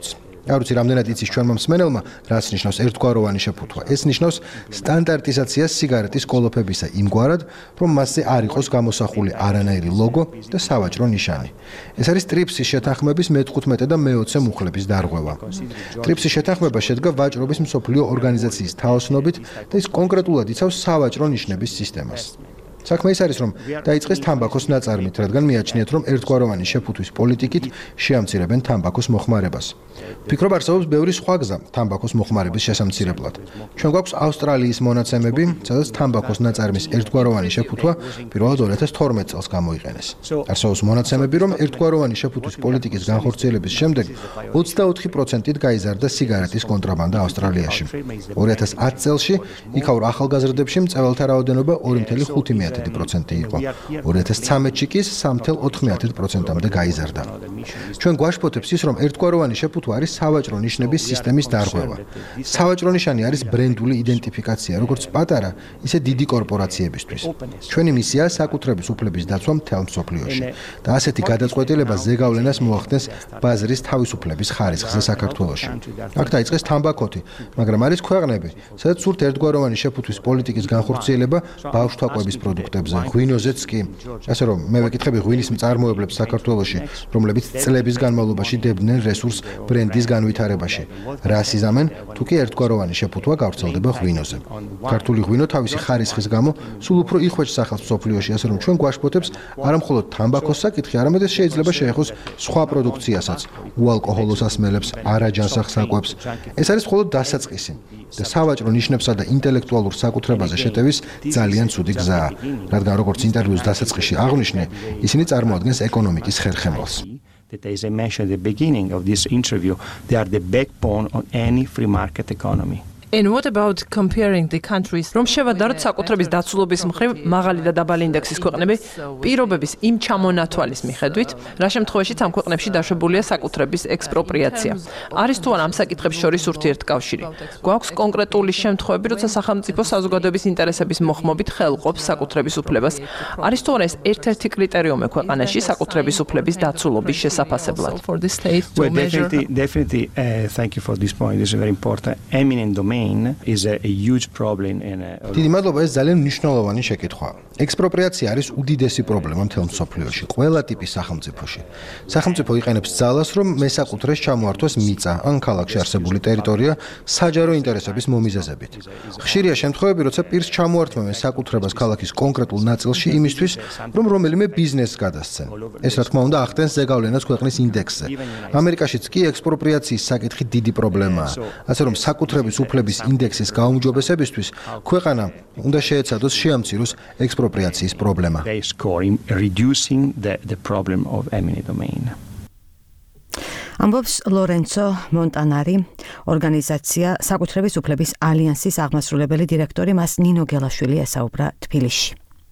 არ ვიცი რამდენად იცის ჩვენმა მსმენელმა, რაც ნიშნავს ერთგვაროვანი შეფუთვა. ეს ნიშნავს სტანდარტიზაციას სიგარეტის კოლოფებისა იმგვარად, რომ მასზე არ იყოს გამოსახული არანაირი ლოგო და სავაჭრო ნიშანი. ეს არის ტრიპსის შეთანხმების მე-15 და მე-20 მუხლების დარღვევა. ტრიპსის შეთანხმება შედგა ვაჭრობის მსოფლიო ორგანიზაციის თაოსნობით და ის კონკრეტულად იცავს სავაჭრო ნიშნების სისტემას. საქმე ის არის, რომ დაიწყეს თამბაქოს ნაწარმით, რადგან მიაჩნიათ, რომ ერთგვაროვანი შეფუთვის პოლიტიკით შეამცირებენ თამბაქოს მოხმარებას. ვფიქრობ, არსებობს ბევრი სხვა გზა თამბაქოს მოხმარების შესამცირებლად. ჩვენ გვაქვს ავსტრალიის მონაცემები, სადაც თამბაქოს ნაწარმის ერთგვაროვანი შეფუთვა პირველად 2012 წელს გამოიყენეს. არსებობს მონაცემები, რომ ერთგვაროვანი შეფუთვის პოლიტიკის განხორციელების შემდეგ 24%-ით გაიზარდა სიგარეტის კონტრაბანდა ავსტრალიაში. 2010 წელში იქაურ ახალგაზრდებში მწვერვალთა რაოდენობა 2.5% იყო. 2013-ში კი 3.4%-მდე გაიზარდა. ჩვენ გვაშფოთებს ის, რომ ერთგვაროვანი შეფუთვა არის სავაჭრო ნიშნების სისტემის დარღვევა. სავაჭრო ნიშანი არის ბრენდული იდენტიფიკაცია, როგორც პატარა, ისე დიდი კორპორაციებისთვის. ჩვენი მისიაა საკუთრების უფლების დაცვა მთელ მსოფლიოში და ასეთი გადაწყვეტილება ზეგავლენას მოახდენს ბაზრის თავისუფლების ხარისხზე საქართველოში. აქ დაიწყეს თამბაქოთი, მაგრამ არის ქვეყნები, სადაც სურთ ერთგვაროვანი შეფუთვის პოლიტიკის განხორციელება ბავშვთაყვების პროდუქტებზე, ღვინოზეც კი. ასე რომ, მე ვეკითხები ღვინის მწარმოებლებს საქართველოში, რომლებიც წლების განმავლობაში დებდნენ რესურს ბრენდის განვითარებაში. რას იზამენ, თუ კი ერთგვაროვანი შეფუთვა გავრცელდება ღვინოზე. ქართული ღვინო თავისი ხარისხის გამო სულ უფრო იხვეჭს სახელმწიფოს მსოფლიოში, ასე რომ ჩვენ გვაშფოთებს არა მხოლოდ თამბაქოს საკითხი, არამედ ეს შეიძლება შეეხოს სხვა პროდუქციასაც, უალკოჰოლო სასმელებს, არაჯანსაღ საკვებს. ეს არის მხოლოდ დასაწყისი და სავაჭრო ნიშნებსა და ინტელექტუალურ საკუთრებაზე შეტევის ძალიან ცუდი გზაა, რადგან როგორც ინტერვიუს დასაწყისში აღნიშნე, ისინი წარმოადგენს ეკონომიკის ხერხემალს. That as I mentioned at the beginning of this interview, they are the backbone of any free market economy. And what about comparing the countries? რომ შევადაროთ საკუთრების დაცულობის მხრივ მაღალი და დაბალი ინდექსის ქვეყნები პირობების იმ ჩამონათვალის მიხედვით, რა შემთხვევაშიც ამ ქვეყნებში დაშვებულია საკუთრების ექსპროპრიაცია. არის თუ არა ამ საკითხებს შორის ურთიერთკავშირი? გვაქვს კონკრეტული შემთხვევები, როცა სახელმწიფო საზოგადოების ინტერესების მოხმობით ხელყოფს საკუთრების უფლებას. არის თუ არა ეს ერთ-ერთი კრიტერიუმი ქვეყანაში საკუთრების უფლების დაცულობის შესაფასებლად? Well, definitely, thank you for this point. This is very important. Eminent domain is a huge problem in დიდი მადლობა, ეს ძალიან მნიშვნელოვანი შეკითხვაა. ექსპროპრიაცია არის უდიდესი პრობლემა მთელ მსოფლიოში, ყველა ტიპის სახელმწიფოში. სახელმწიფო იყენებს ძალას, რომ მესაკუთრეს ჩამოართვას მიწა ან ქალაქში არსებული ტერიტორია საჯარო ინტერესების მომიზეზებით. ხშირია შემთხვევები, როცა პირს ჩამოართვა მესაკუთრებას ქალაქის კონკრეტულ ნაწილში იმისთვის, რომ რომელიმე ბიზნესს გადასცენ. ეს რა თქმა უნდა ახდენს ზეგავლენას ქვეყნის ინდექსზე. ამერიკაშიც კი ექსპროპრიაციის საკითხი დიდი პრობლემაა. ასე რომ საკუთრების უფლების ინდექსის გაუმჯობესებისთვის ქვეყანა უნდა შეეცადოს შეამციროს ექსპროპრიაციის პრობლემა. reducing the problem of eminent domain. ამბობს ლორენცო მონტანარი, ორგანიზაცია საკუთრების უფლების ალიანსის აღმასრულებელი დირექტორი, მას ნინო გელაშვილი ესაუბრა თბილისში.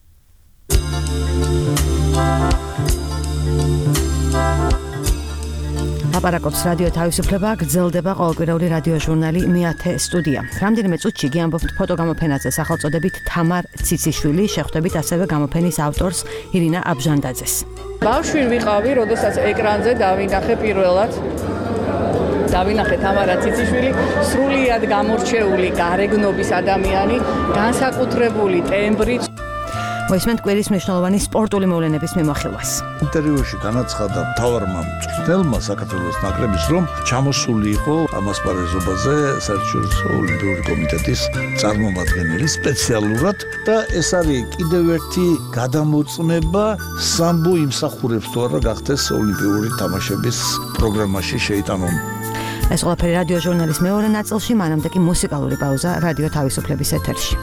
აპარაკობს რადიო თავისუფლება, გრძელდება ყოველკვირეული რადიო ჟურნალი მე-10 სტუდია. რამდენიმე წუთში იგი ამბობთ ფოტოგამოფენაზე სახელწოდებით თამარ ციციშვილი, შეხვდებით ასევე გამოფენის ავტორს ირინა აბჟანდაძეს. ბავშვი ვიყავი, როდესაც ეკრანზე დავინახე პირველად. დავინახე თამარა ციციშვილი, სრულიად გამორჩეული გარეგნობის ადამიანი, განსაკუთრებული ტემბრით. მოისმენთ კვირის მნიშვნელოვანი სპორტული მოვლენების მიმოხილვას. ინტერვიუში განაცხადა მთავარმა მწვრთნელმა საქართველოს ნაკრების, რომ ჩამოსული იყო ამასპარეზობაზე საერთაშორისო ოლიმპიური კომიტეტის წარმომადგენელი სპეციალურად და ეს არის კიდევ ერთი გადამოწმება სამბო იმსახურებს თუ არა გახდეს ოლიმპიური თამაშების პროგრამაში შეიტანონ. ეს ყველაფერი რადიო ჟურნალის მეორე ნაწილში, მანამდე კი მუსიკალური პაუზა რადიო თავისუფლების ეთერში.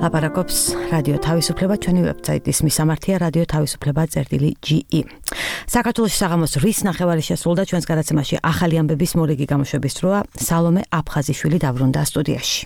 ლაპარაკობს რადიო თავისუფლება, ჩვენი ვებსაიტის მისამართია რადიო თავისუფლება.ge. საქართველოს საღამოს რის ნახევარი შესრულდა, ჩვენს გადაცემაში ახალი ამბების მორიგი გამოშვების დროა. სალომე აფხაზიშვილი დაბრუნდა სტუდიაში.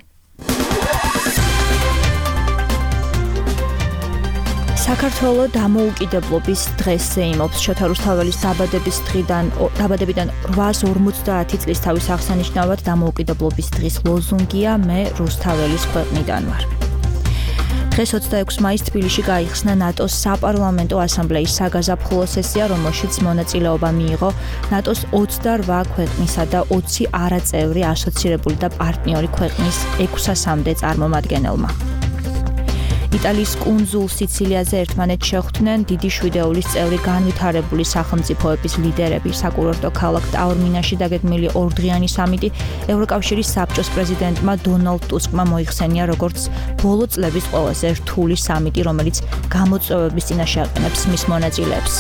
საქართველოს დამოუკიდებლობის დღესზე იმობს შოთა რუსთაველის დაბადებიდან 850 წლის თავის აღსანიშნავად დამოუკიდებლობის დღის ლოზუნგია მე რუსთაველის ქვეყნიდან ვარ. დღეს 26 მაისს თბილისში გაიხსნა ნატოს საპარლამენტო ასამბლეის საგაზაფხულო სესია, რომელშიც მონაწილეობა მიიღო ნატოს 28 ქვეყნისა და 20 არაწევრი ასოცირებული და პარტნიორი ქვეყნის 600-მდე წარმომადგენელმა. იტალიის კუნძულ სიცილიაზე ერთმანეთს შეხვდნენ დიდი შვიდეულის წევრი განვითარებული სახელმწიფოების ლიდერები. საკურორტო ქალაქ ტაორმინაში დაგეგმილი ორდღიანი სამიტი ევროკავშირის საბჭოს პრეზიდენტმა დონალდ ტუსკმა მოიხსენია როგორც ბოლო წლების ყველაზე რთული სამიტი, რომელიც გამოწვევების წინაშე აყენებს მის მონაწილეებს.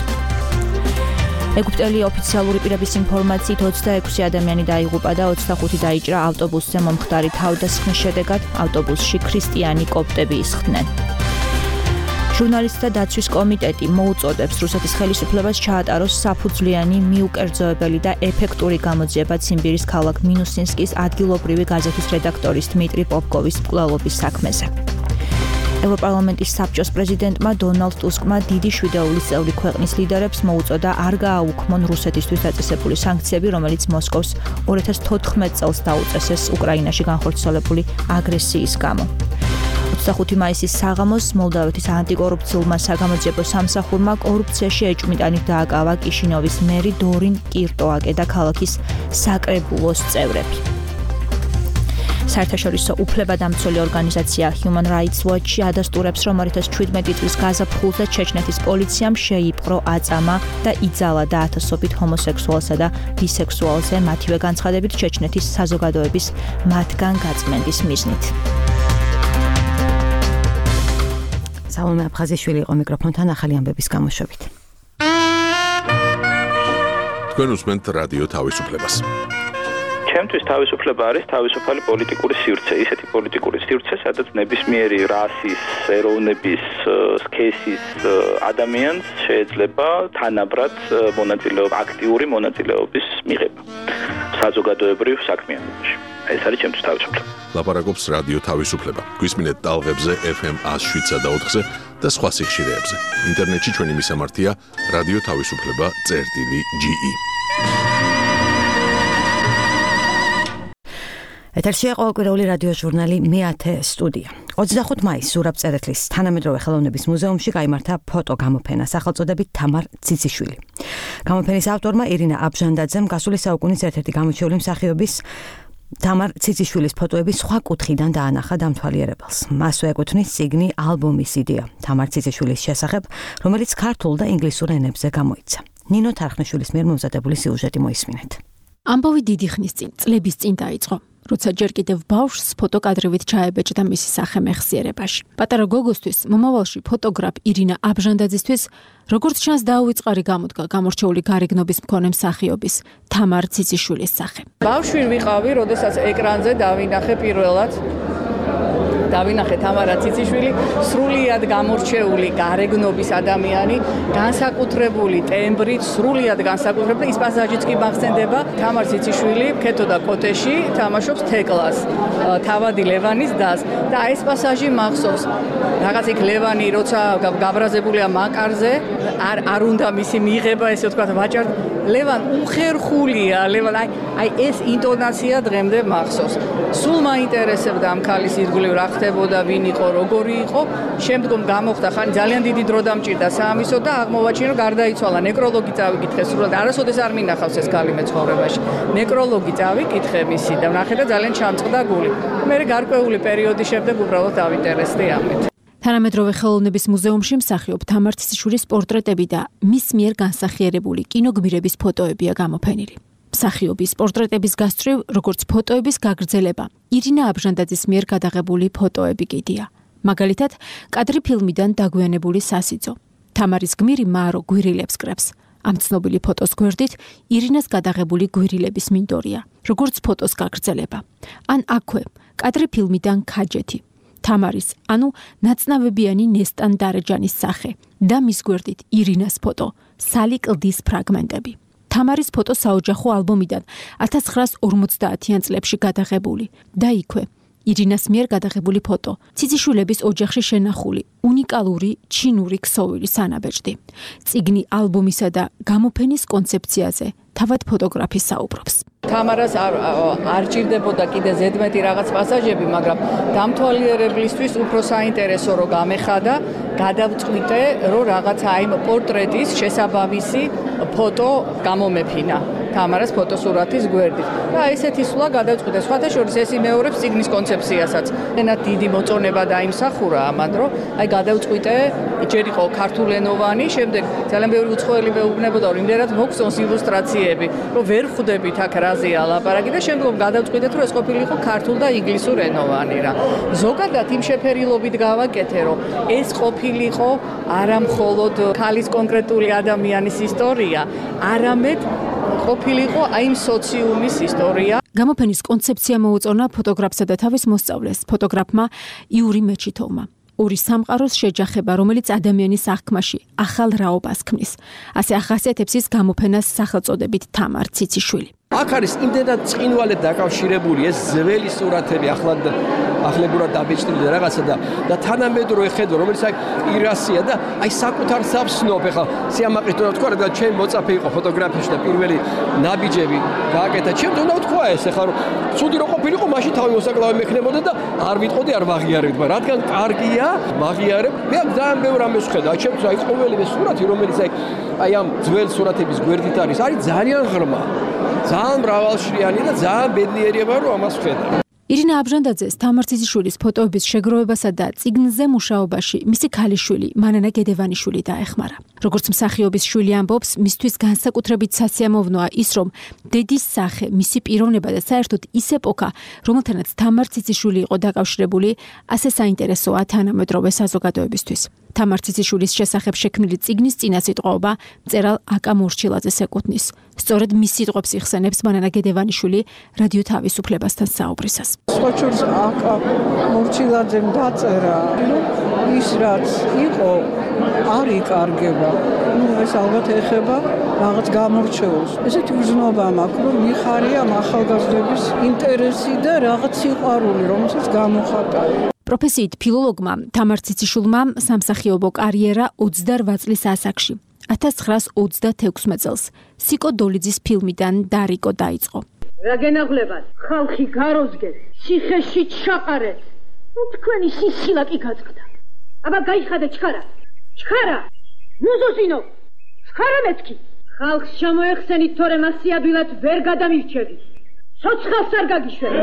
ეგვიპტელი ოფიციალური პირების ინფორმაციით 26 ადამიანი დაიღუპა და 25 დაიჭრა ავტობუსზე მომხდარი თავდასხმის შედეგად. ავტობუსში ქრისტიანი კოპტები ისხდნენ. ჟურნალისტთა დაცვის კომიტეტი მოუწოდებს რუსეთის ხელისუფლებას ჩაატაროს საფუძვლიანი, მიუკერძოებელი და ეფექტური გამოძიება ციმბირის ქალაქ მინუსინსკის ადგილობრივი გაზეთის რედაქტორის დმიტრი პოპკოვის მკვლელობის საქმეზე. ევროპარლამენტის საბჭოს პრეზიდენტმა დონალდ ტუსკმა დიდი შვიდეულის წევრი ქვეყნის ლიდერებს მოუწოდა არ გააუქმონ რუსეთისთვის დაწესებული სანქციები, რომელიც მოსკოვს 2014 წელს დაუწესეს უკრაინაში განხორციელებული აგრესიის გამო. 25 მაისის საღამოს მოლდავეთის ანტიკორუფციულმა საგამოძიებო სამსახურმა კორუფციაში ეჭვმიტანით დააკავა კიშინოვის მერი დორინ კირტოაკე და ქალაქის საკრებულოს წევრები. საერთაშორისო უფლებადამცველი ორგანიზაცია Human Rights Watch ადასტურებს, რომ 2017 წლის გაზაფხულზე ჩეჩნეთის პოლიციამ შეიპყრო, აწამა და იძალა და ათასობით ჰომოსექსუალსა და ბისექსუალზე მათივე განცხადებით ჩეჩნეთის საზოგადოების მათგან გაწმენდის მიზნით. სალომე აფხაზიშვილი იყო მიკროფონთან ახალი ამბების გამოშვებით. თქვენ უსმენთ რადიო თავისუფლებას. ჩემთვის თავისუფლება არის თავისუფალი პოლიტიკური სივრცე, ისეთი პოლიტიკური სივრცე, სადაც ნებისმიერი რასის, ეროვნების, სქესის ადამიანს შეიძლება თანაბრად აქტიური მონაწილეობის მიღება საზოგადოებრივ საქმიანობაში. ეს არის ჩემთვის თავისუფლება. ლაპარაკობს რადიო თავისუფლება. გვისმინეთ ტალღებზე FM 107.4-ზე და სხვა სიხშირეებზე. ინტერნეტში ჩვენი მისამართია რადიო თავისუფლება.ge. ეთერშია ყოველკვირეული რადიო ჟურნალი მე-10 სტუდია. 25 მაისს ზურაბ-წერეთლის თანამედროვე ხელოვნების მუზეუმში გაიმართა ფოტო გამოფენა სახელწოდებით თამარ ციციშვილი. გამოფენის ავტორმა ირინა აბჟანდაძემ გასული საუკუნის ერთ-ერთი გამოჩეული მსახიობის თამარ ციციშვილის ფოტოები სხვა კუთხიდან დაანახა დამთვალიერებელს. მასვე ეკუთვნის წიგნი ალბომის იდეა თამარ ციციშვილის შესახებ, რომელიც ქართულ და ინგლისურ ენებზე გამოიცა. ნინო თარხნიშვილის მიერ მომზადებული სიუჟეტი მოისმინეთ. ამბავი დიდი ხნის წინ, წლების წინ დაიწყო. როცა ჯერ კიდევ ბავშვს ფოტოკადრებით ჩაებეჭდა მისი სახე მეხსიერებაში. პატარა გოგოსთვის, მომავალში ფოტოგრაფ ირინა აბჟანდაძისთვის, როგორც ჩანს, დაუვიწყარი გამოდგა გამორჩეული გარეგნობის მქონე მსახიობის თამარ ციციშვილის სახე. ბავშვი ვიყავი, როდესაც ეკრანზე დავინახე პირველად დავინახე თამარა ციციშვილი, სრულიად გამორჩეული გარეგნობის ადამიანი, განსაკუთრებული ტემბრით, სრულიად განსაკუთრებული. ის პასაჟიც კი მახსენდება, თამარ ციციშვილი ქეთოდა კოტეში, თამაშობს თეკლას, თავადი ლევანის დას და ეს პასაჟი მახსოვს. რაღაც იქ ლევანი, როცა გაბრაზებულია მაკარზე, არ უნდა მისი მიღება, ესე ვთქვათ, ვაჭარ ლევან უხერხულია, ლევან აი ეს ინტონაცია დღემდე მახსოვს. სულ მაინტერესებდა ამ ქალის ირგვლივ რა ხდებოდა, ვინ იყო, როგორი იყო. შემდგომ გამოხდა ხანი ძალიან დიდი დრო დამჭირდა საამისო და აღმოვაჩინე, რომ გარდაიცვალა. ნეკროლოგი წავიკითხე სრულად. არასოდეს არ მინახავს ეს ქალი მე ცხოვრებაში. ნეკროლოგი წავიკითხე მისი და ვნახე და ძალიან ჩამწყდა გული. მე გარკვეული პერიოდის შემდეგ უბრალოდ დავინტერესდი ამით. თანამედროვე ხელოვნების მუზეუმში მსახიობ თამარ ციციშვილის პორტრეტები და მის მიერ განსახიერებული კინოგმირების ფოტოებია გამოფენილი. მსახიობის პორტრეტების გასწვრივ, როგორც ფოტოების გაგრძელება, ირინა აბჟანდაძის მიერ გადაღებული ფოტოები კიდია. მაგალითად, კადრი ფილმიდან დაგვიანებული სასიძო. თამარის გმირი მარო გვირილებს კრებს. ამ ცნობილი ფოტოს გვერდით ირინას გადაღებული გვირილების მინდორია, როგორც ფოტოს გაგრძელება. ან აქვე, კადრი ფილმიდან ქაჯეთი. თამარის, ანუ ნაცნავებიანი ნესტან დარეჯანის სახე და მის გვერდით ირინას ფოტო, სალი კლდის ფრაგმენტები. თამარის ფოტო საოჯახო ალბომიდან 1950-იან წლებში გადაღებული და იქვე ირინას მიერ გადაღებული ფოტო, ციციშვილების ოჯახში შენახული უნიკალური ჩინური ქსოვილის ანაბეჭდი. წიგნი ალბომისა და გამოფენის კონცეფციაზე თავად ფოტოგრაფი საუბრობს. თამარას არ ჭირდებოდა კიდე ზედმეტი რაღაც პასაჟები, მაგრამ დამთვალიერებლისთვის უფრო საინტერესო რო გამეხადა, გადავწყვიტე, რომ რაღაცა იმ პორტრეტის შესაბამისი ფოტო გამომეფინა. თამარას ფოტოსურათის გვერდით. და ესეთი სულა გადავწყვიტე. სხვათა შორის ეს იმეორებს წიგნის კონცეფციასაც. ენად დიდი მოწონება დაიმსახურა ამან, რომ აი გადავწყვიტე, ჯერ იყო ქართულენოვანი, შემდეგ ძალიან ბევრი უცხოელი მეუბნებოდა, რომ იმდენად მოგწონს ილუსტრაციები, რომ ვერ ხვდებით აქ რაზეა ლაპარაკი და შემდგომ გადავწყვიტეთ, რომ ეს ყოფილიყო ქართულ და ინგლისურენოვანი რა. ზოგადად იმ შეფერილობით გავაკეთე, რომ ეს ყოფილიყო არა მხოლოდ ქალის კონკრეტული ადამიანის ისტორია, არამედ ყოფილიყო აი იმ სოციუმის ისტორია. გამოფენის კონცეფცია მოუწონა ფოტოგრაფსა და თავის მოსწავლეს, ფოტოგრაფმა იური მეჩითოვმა. ორი სამყაროს შეჯახება, რომელიც ადამიანის აღქმაში ახალ რაობას ქმნის. ასე ახასიათებს ის გამოფენას სახელწოდებით თამარ ციციშვილი. აქ არის იმდენად წინვალედ დაკავშირებული ეს ძველი სურათები ახლებურად დაბეჭდილი და რაღაცა და თანამედროვე ხედვა, რომელიც აი ირასია და აი საკუთარ საბსნობ, ეხლა სიამაყის თუ რა თქვა, რადგან ჩემი მოწაფე იყო ფოტოგრაფიაში და პირველი ნაბიჯები გააკეთა. ჩემს უნდა თქვა ეს ეხლა რომ ცუდი რო ყოფილიყო, მაშინ თავი მოსაკლავი მექნებოდა და არ ვიტყოდი, არ ვაღიარებდი, მაგრამ რადგან კარგია, ვაღიარებ. მე ძალიან ბევრ ამას ვხედავ. აი ჩემთვის აი ყოველივე სურათი, რომელიც აი ამ ძველ სურათების გვერდით არის ძალიან ღრმა. ძალიან მრავალშრიანი და ძალიან ბედნიერია ვარ რომ ამას ვხედავ. ირინა აბჟანდაძეს თამარ ციციშვილის ფოტოების შეგროვებასა და წიგნზე მუშაობაში მისი ქალიშვილი მანანა გედევანიშვილი დაეხმარა. როგორც მსახიობის შვილი ამბობს, მისთვის განსაკუთრებით სასიამოვნოა ის, რომ დედის სახე, მისი პიროვნება და საერთოდ ის ეპოქა, რომელთანაც თამარ ციციშვილი იყო დაკავშირებული, ასე საინტერესოა თანამედროვე საზოგადოებისთვის. თამარ ციციშვილის შესახებ შექმნილი წიგნის წინასიტყვაობა მწერალ აკა მორჩილაძეს ეკუთვნის. სწორედ მის სიტყვებს იხსენებს მანანა გედევანიშვილი რადიო თავისუფლებასთან საუბრისას. სხვა შორის აკა მორჩილაძემ დაწერა, რომ ის რაც იყო არ იკარგება. ეს ალბათ ეხება რაღაც გამორჩეულს. ესეთი გრძნობა მაქვს, რომ მიხარია ახალგაზრდების ინტერესი და რაღაც სიყვარული, რომელსაც გამოხატავ. პროფესიით ფილოლოგმა თამარ ციციშვილმა სამსახიობო კარიერა 28 წლის ასაკში 1926 წელს სიკო დოლიძის ფილმიდან დარიკო დაიწყო. რა გენაღლებათ? ხალხი გაროზგეს, ციხეში ჩაყარეთ. თქვენი სისხლა კი გაწყდა. აბა გაიხადე ჩქარა. ჩქარა. ნუზოსინო. ჩქარა მეთქი. ხალხს შემოეხსენით, თორემ ასე ადვილად ვერ გადამირჩევი. სოცხალს არ გაგიშვენ.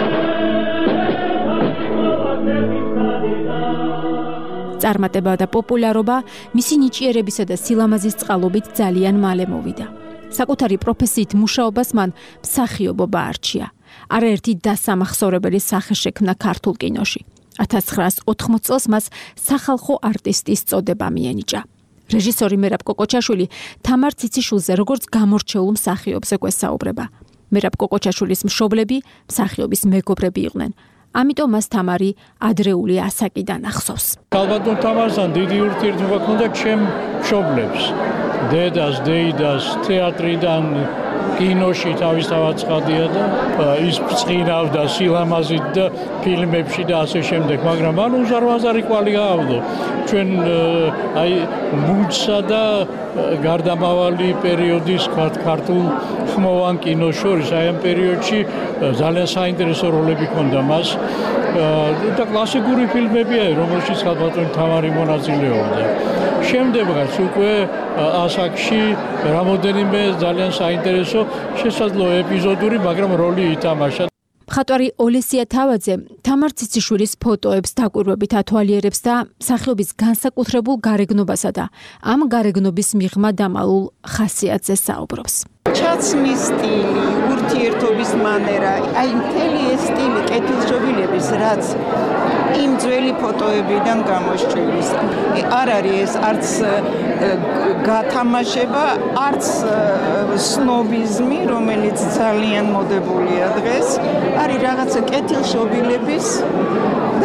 წარმატება და პოპულარობა მისი ნიჭიერებისა და სილამაზის წყალობით ძალიან მალე მოვიდა. საკუთარი პროფესიით მუშაობას მან მსახიობობა არჩია. არაერთი დასამახსოვრებელი სახე შექმნა ქართულ კინოში. 1980 წელს მას სახალხო არტისტის წოდება მიენიჭა. რეჟისორი მერაბ კოკოჩაშვილი თამარ ციციშვილზე როგორც გამორჩეულ მსახიობს ეკვესაუბრება. მერაბ კოკოჩაშვილის მშობლები მსახიობის მეგობრები იყვნენ. ამიტომ მას თამარი ადრეული ასაკიდან ახსოვს. ალბათ თამართან დიდი ურთიერთობა ჰქონდა ჩემ მშობლებს. დედას, დეიდას, თეატრიდან კინოში თავისთავად ცხადია და ის წინავდა სილამაზით და ფილმებში და ასე შემდეგ, მაგრამ მან უზარმაზარი კვალი გაავდო. ჩვენ აი მუნცსა და გარდამავალი პერიოდის ქართულ ხმოვან კინოს შორის აი ამ პერიოდში ძალიან საინტერესო როლები ჰქონდა მას და კლასიკური ფილმებია, რომელშიც ალბათ თამარი მონაწილეობდა. შემდეგაც უკვე ასაკში რამოდენიმე ძალიან საინტერესო შესაძლოა ეპიზოდური, მაგრამ როლი ითამაშა. მხატვარი ოლესია თავაძე თამარ ციციშვილის ფოტოებს დაკვირვებით ათვალიერებს და მსახიობის განსაკუთრებულ გარეგნობასა და ამ გარეგნობის მიღმა დამალულ ხასიათზე საუბრობს. ჩაცმის სტილი, ურთიერთობის მანერა, აი მთელი ეს სტილი კეთილშობილების, რაც იმ ძველი ფოტოებიდან გამოსჭილის. არ არის ეს არც გათამაშება, არც სნობიზმი, რომელიც ძალიან მოდებულია დღეს, არის რაღაცა კეთილშობილების და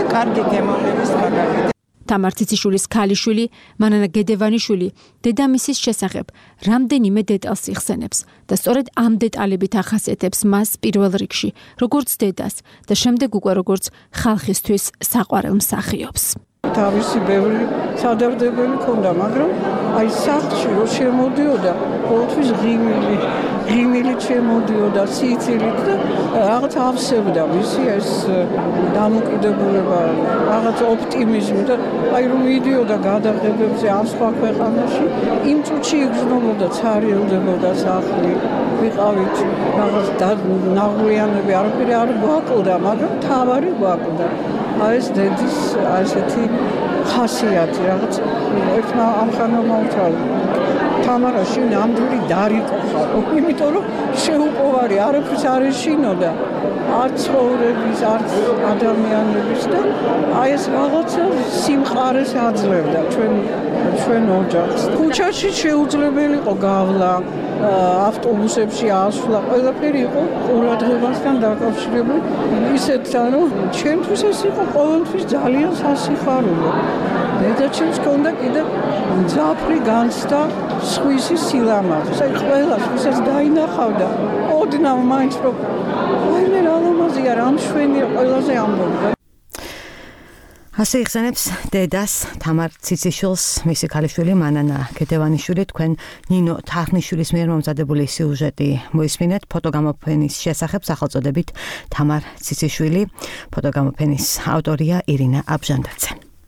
კარგი გემოვნების მაგალითი. თამარ ციციშვილის ქალიშვილი, მანანა გედევანიშვილი, დედამისის შესახებ რამდენიმე დეტალს იხსენებს და სწორედ ამ დეტალებით ახასიათებს მას პირველ რიგში, როგორც დედას და შემდეგ უკვე როგორც ხალხისთვის საყვარელ მსახიობს. თავისი ბევრი სადარდებელი ქონდა, მაგრამ აი სახლში რო შემოდიოდა, ყოველთვის ღიმილით შემოდიოდა, სიცილით და რაღაც ავსებდა მისი ეს დამოკიდებულება, რაღაც ოპტიმიზმი და აი რომ მიდიოდა გადაღებებზე ამ სხვა ქვეყანაში, იმ წუთში იგრძნობოდა, ცარიელდებოდა სახლი, ვიყავით რაღაც ნაღვლიანები, არაფერი არ გვაკლდა, მაგრამ თავარი გვაკლდა. აი ეს დედის ასეთი ხასიათი რაღაც ერთმა ამხანმა უთრალ თამარაში ნამდვილი დარიყო ხარო, იმიტომ რომ შეუპოვარი არაფერს არ ეშინოდა, არც ცხოვრების, არც ადამიანების და აი ეს რაღაცა სიმყარეს აძლევდა ჩვენ ოჯახს. ქუჩაში შეუძლებელი იყო გავლა, ავტობუსებში ასვლა, ყველაფერი იყო ყურადღებასთან დაკავშირებული. ისეთ რომ ჩემთვის ეს იყო ყოველთვის ძალიან სასიხარულო. დედაჩემს ჰქონდა კიდე მძაფრი განცდა სხვისი სილამაზის. აი ყველას ვისაც დაინახავდა, ოდნავ მაინც რომ აი მე რა ლამაზია, რა მშვენია, ყველაზე ამბობდა. ასე იხსენებს დედას თამარ ციციშვილს მისი ქალიშვილი მანანა გედევანიშვილი. თქვენ ნინო თარხნიშვილის მიერ მომზადებული სიუჟეტი მოისმინეთ ფოტოგამოფენის შესახებ სახელწოდებით თამარ ციციშვილი. ფოტოგამოფენის ავტორია ირინა აბჟანდაძე.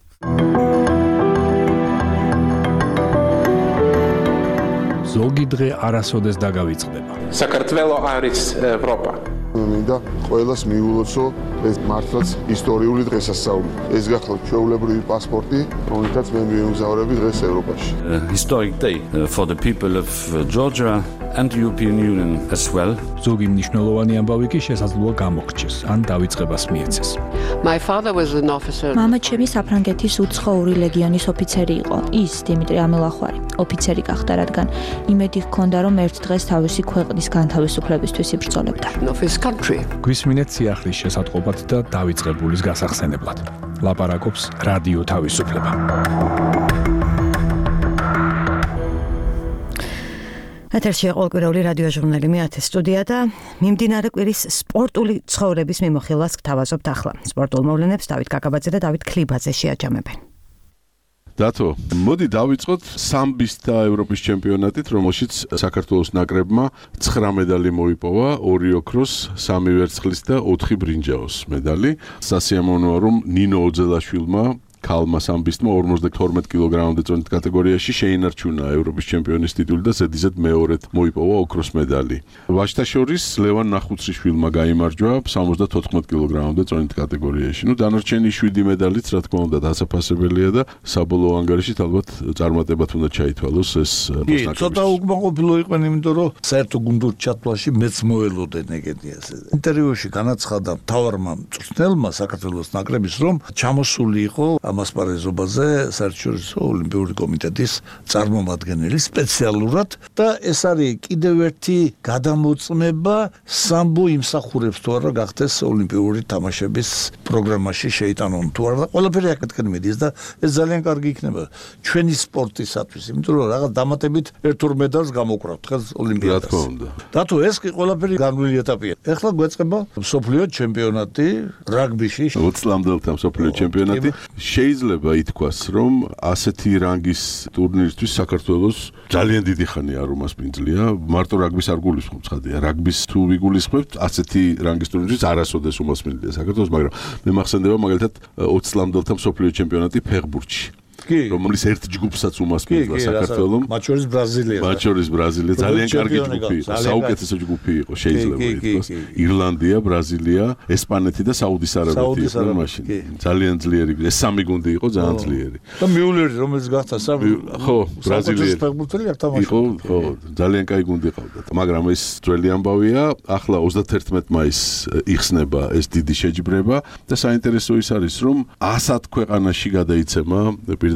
ზოგი დღე არასოდეს დაგავიწყდება. საქართველო არის ევროპა. მინდა ყველას მიულოცო ეს მართლაც ისტორიული დღესასწაული. ეს გახლავთ ჩვეულებრივი პასპორტი, რომელთაც მე მივემგზავრები დღეს ევროპაში. Historic day for the people of Georgia and the European Union as well. ზოგი მნიშვნელოვანი ამბავი კი შესაძლოა გამოგრჩეს, ან დავიწყებას მიეცეს. My father was an officer. მამა ჩემი საფრანგეთის უცხოური ლეგიონის ოფიცერი იყო. ის დიმიტრი ამელახვარი ოფიცერი გახდა, რადგან იმედი ჰქონდა, რომ ერთ დღეს თავისი ქვეყნის განთავისუფლებისთვის იბრძოლებდა. გვისმინეთ სიახლის შესატყობად და დავიწყებულის გასახსენებლად. ლაპარაკობს რადიო თავისუფლება. ეთერში ყოველკვირეული რადიო ჟურნალი მე-10 სტუდია და მიმდინარე კვირის სპორტული ცხოვრების მიმოხილვას გთავაზობთ ახლა. სპორტულ მოვლენებს დავით გაგაბაძე და დავით ქლიბაძე შეაჯამებენ. დათო, მოდი დავიწყოთ სამბის და ევროპის ჩემპიონატით, რომელშიც საქართველოს ნაკრებმა 9 medali მოიპოვა, 2 ოქროს, 3 ვერცხლის და 4 ბრინჯაოს medali. სასიამოვნოა, რომ ნინო ოძელაშვილმა ქალმა სამბისტმა 52 კილოგრამამდე წონით კატეგორიაში შეინარჩუნა ევროპის ჩემპიონის ტიტული და ზედიზედ მეორედ მოიპოვა ოქროს medali. ვაჟთა შორის ლევან ნახუცრიშვილმა გაიმარჯვა 74 კილოგრამამდე წონით კატეგორიაში. დანარჩენი 7 medalიც რა თქმა უნდა დასაფასებელია და საბოლოო ანგარიშით ალბათ წარმატებად უნდა ჩაითვალოს ეს კი, ცოტა უკმაყოფილო იყვნენ, იმიტომ რომ საერთო გუნდურ ჩათვლაში მეც მოელოდენ ეგეთი ასე. ინტერვიუში განაცხადა მთავარმა მწვრთნელმა საქართველოს ნაკრების, რომ ჩამოსული იყო ასპარეზობაზე საერთაშორისო ოლიმპიური კომიტეტის წარმომადგენელი სპეციალურად და ეს არის კიდევ ერთი გადამოწმება სამბო იმსახურებს თუ არა გახდეს ოლიმპიური თამაშების პროგრამაში შეიტანონ თუ არა ყველაფერი აქეთკენ მიდის და ეს ძალიან კარგი იქნება ჩვენი სპორტისათვის, იმიტომ რომ რაღაც დამატებით ერთ-ორ მედალს გამოვკრავთ ხელს ოლიმპიადას. დათო ეს კი ყველაფერი განვლილი ეტაპია. ეხლა გვეწყება მსოფლიო ჩემპიონატი რაგბიში. 20 წლამდელთა მსოფლიო ჩემპიონატი. შეიძლება ითქვას, რომ ასეთი რანგის ტურნირისთვის საქართველოს ძალიან დიდი ხანი არ უმასპინძლია. მარტო რაგბის არ გულისხმობ, ცხადია. რაგბის თუ ვიგულისხმებთ, ასეთი რანგის ტურნირისთვის არასოდეს უმასპინძლია საქართველოს, მაგრამ მე მახსენდება მაგალითად 20 წლამდელთა მსოფლიო ჩემპიონატი ფეხბურთში. რომელიც ერთ ჯგუფსაც უმასპინძლა საქართველოს. მათ შორის ბრაზილია. ძალიან კარგი ჯგუფი იყო, საუკეთესო ჯგუფი იყო, შეიძლება ითქვას. ირლანდია, ბრაზილია, ესპანეთი და საუდის არაბეთი იყვნენ მაშინ. ძალიან ძლიერი, ეს სამი გუნდი იყო ძალიან ძლიერი. და მიულერი, რომელიც გახდა სამი. ხო, ბრაზილია. იყო, ხო, ძალიან კაი გუნდი ყავდა. მაგრამ ეს ძველი ამბავია, ახლა 31 მაისს იხსნება ეს დიდი შეჯიბრება და საინტერესო ის არის, რომ 100 ქვეყანაში გადაიცემა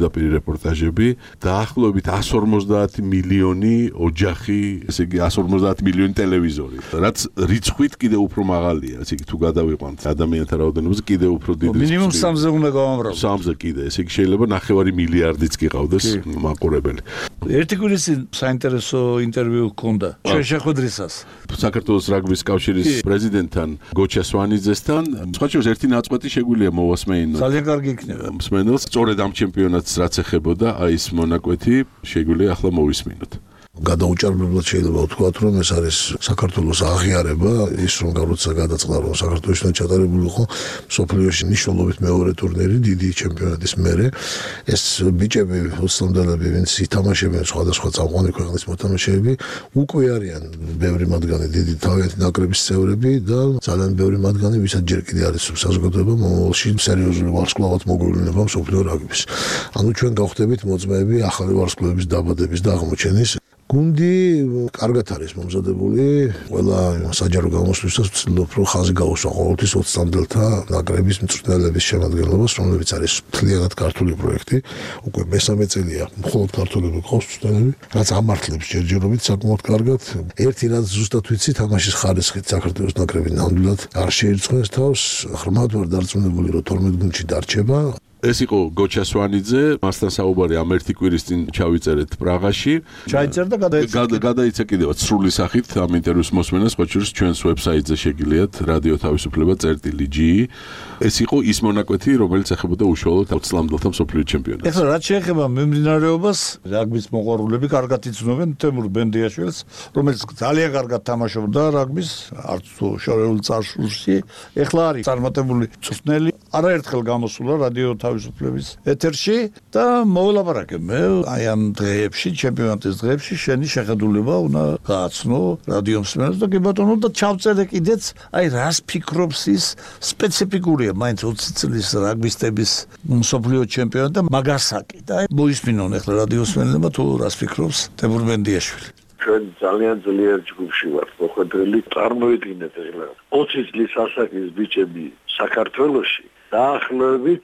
პირდაპირ რეპორტაჟები, დაახლოებით 150 მილიონი ოჯახი, ესე იგი 150 მილიონი ტელევიზორი, რაც რიცხვით კიდევ უფრო მაღალია, ესე იგი თუ გადავიყვანთ ადამიანთა რაოდენობაზე კიდევ უფრო დიდი მინიმუმ 3-ზე უნდა გავამრავლოთ. 3-ზე კიდე, ესე იგი შეიძლება 9 მილიარდიც გიყავდეს მაყურებელი. ერთი კვირის საინტერესო ინტერვიუ ჰქონდა ჩვენ შეხვედრისას. საქართველოს რაგბის კავშირის პრეზიდენტთან გოჩა სვანიძესთან, სხვა შორის ერთი ნაწყვეტი შეგვიძლია მოვასმეინოთ. ძალიან კარგი იქნება. მსმენელს სწორედ ამ ჩემპიონატს რაც ეხებოდა, აი ეს მონაკვეთი შეგვიძლია ახლა მოვისმინოთ. გადაუჭარბებლად შეიძლება ვთქვათ, რომ ეს არის საქართველოს აღიარება, ის რომ როცა გადაწყდა, რომ საქართველოსთან ჩატარებული იყო მსოფლიოში მნიშვნელობით მეორე ტურნირი დიდი ჩემპიონატის მერე, ეს ბიჭები, ოცნამდელები, ვინც ითამაშებენ სხვადასხვა წამყვანი ქვეყნის მოთამაშეები, უკვე არიან ბევრი მათგანი დიდი თავიანთი ნაკრების წევრები და ძალიან ბევრი მათგანი, ვისაც ჯერ კიდე არის საზოგადოება მომავალში სერიოზული ვარსკვლავად მოგვევლინება მსოფლიო რაგბის. ანუ ჩვენ გავხდებით მოწმეები ახალი ვარსკვლავების დაბადების და აღმოჩენის. გუნდი კარგად არის მომზადებული, ყველა საჯარო გამოსვლისას ვცდილობ რომ ხაზი გაუსვა ყოველთვის 20-მდელთა ნაკრების მწვრთნელების შემადგენლობას, რომლებიც არის მთლიანად ქართული პროექტი, უკვე მესამე წელია მხოლოდ ქართულები ყავს მწვრთნელები, რაც ამართლებს ჯერჯერობით საკმაოდ კარგად. ერთი რაც ზუსტად ვიცი, თამაშის ხარისხით საქართველოს ნაკრები ნამდვილად არ შეირწყვეს თავს, ღრმად ვარ დარწმუნებული რომ 12 გუნდში დარჩება. ეს იყო გოჩა სვანიძე, მასთან საუბარი ამ ერთი კვირის წინ ჩავიწერეთ პრაღაში. ჩაიწერა და გადაიცა კიდევაც სრული სახით ამ ინტერვიუს მოსმენას, სხვა შორის ჩვენს ვებსაიტზე შეგიძლიათ რადიო თავისუფლება.gi. ეს იყო ის მონაკვეთი, რომელიც ეხებოდა უშუალოდ 20-მდელთა მსოფლიო ჩემპიონატს. ეხლა რაც შეეხება მიმდინარეობას, რაგბის მოყვარულები კარგად იცნობენ თემურ ბენდიაშვილს, რომელიც ძალიან კარგად თამაშობდა რაგბის, არც თუ შორეულ წარსულში. ეხლა არის წარმატებული მწვრთნელი, არაერთხელ გამოსულა რადიო თავისუფლების ეთერში და მოვლაპარაკებ მე აი ამ დღეებში, ჩემპიონატის დღეებში შენი შეხედულება უნდა გააცნო რადიო მსმენელს და კი ბატონო და ჩავწერე კიდეც აი რას ფიქრობს ის სპეციფიკურია მაინც 20 წლის რაგბისტების მსოფლიო ჩემპიონატი და მაგასაკი და მოისმინონ ახლა რადიო მსმენელებმა თუ რას ფიქრობს თემურ ბენდიაშვილი. ჩვენ ძალიან ძლიერ ჯგუფში ვართ მოხვედრილი, წარმოიდგინეთ ახლა 20 წლის ასაკის ბიჭები საქართველოში დაახლოებით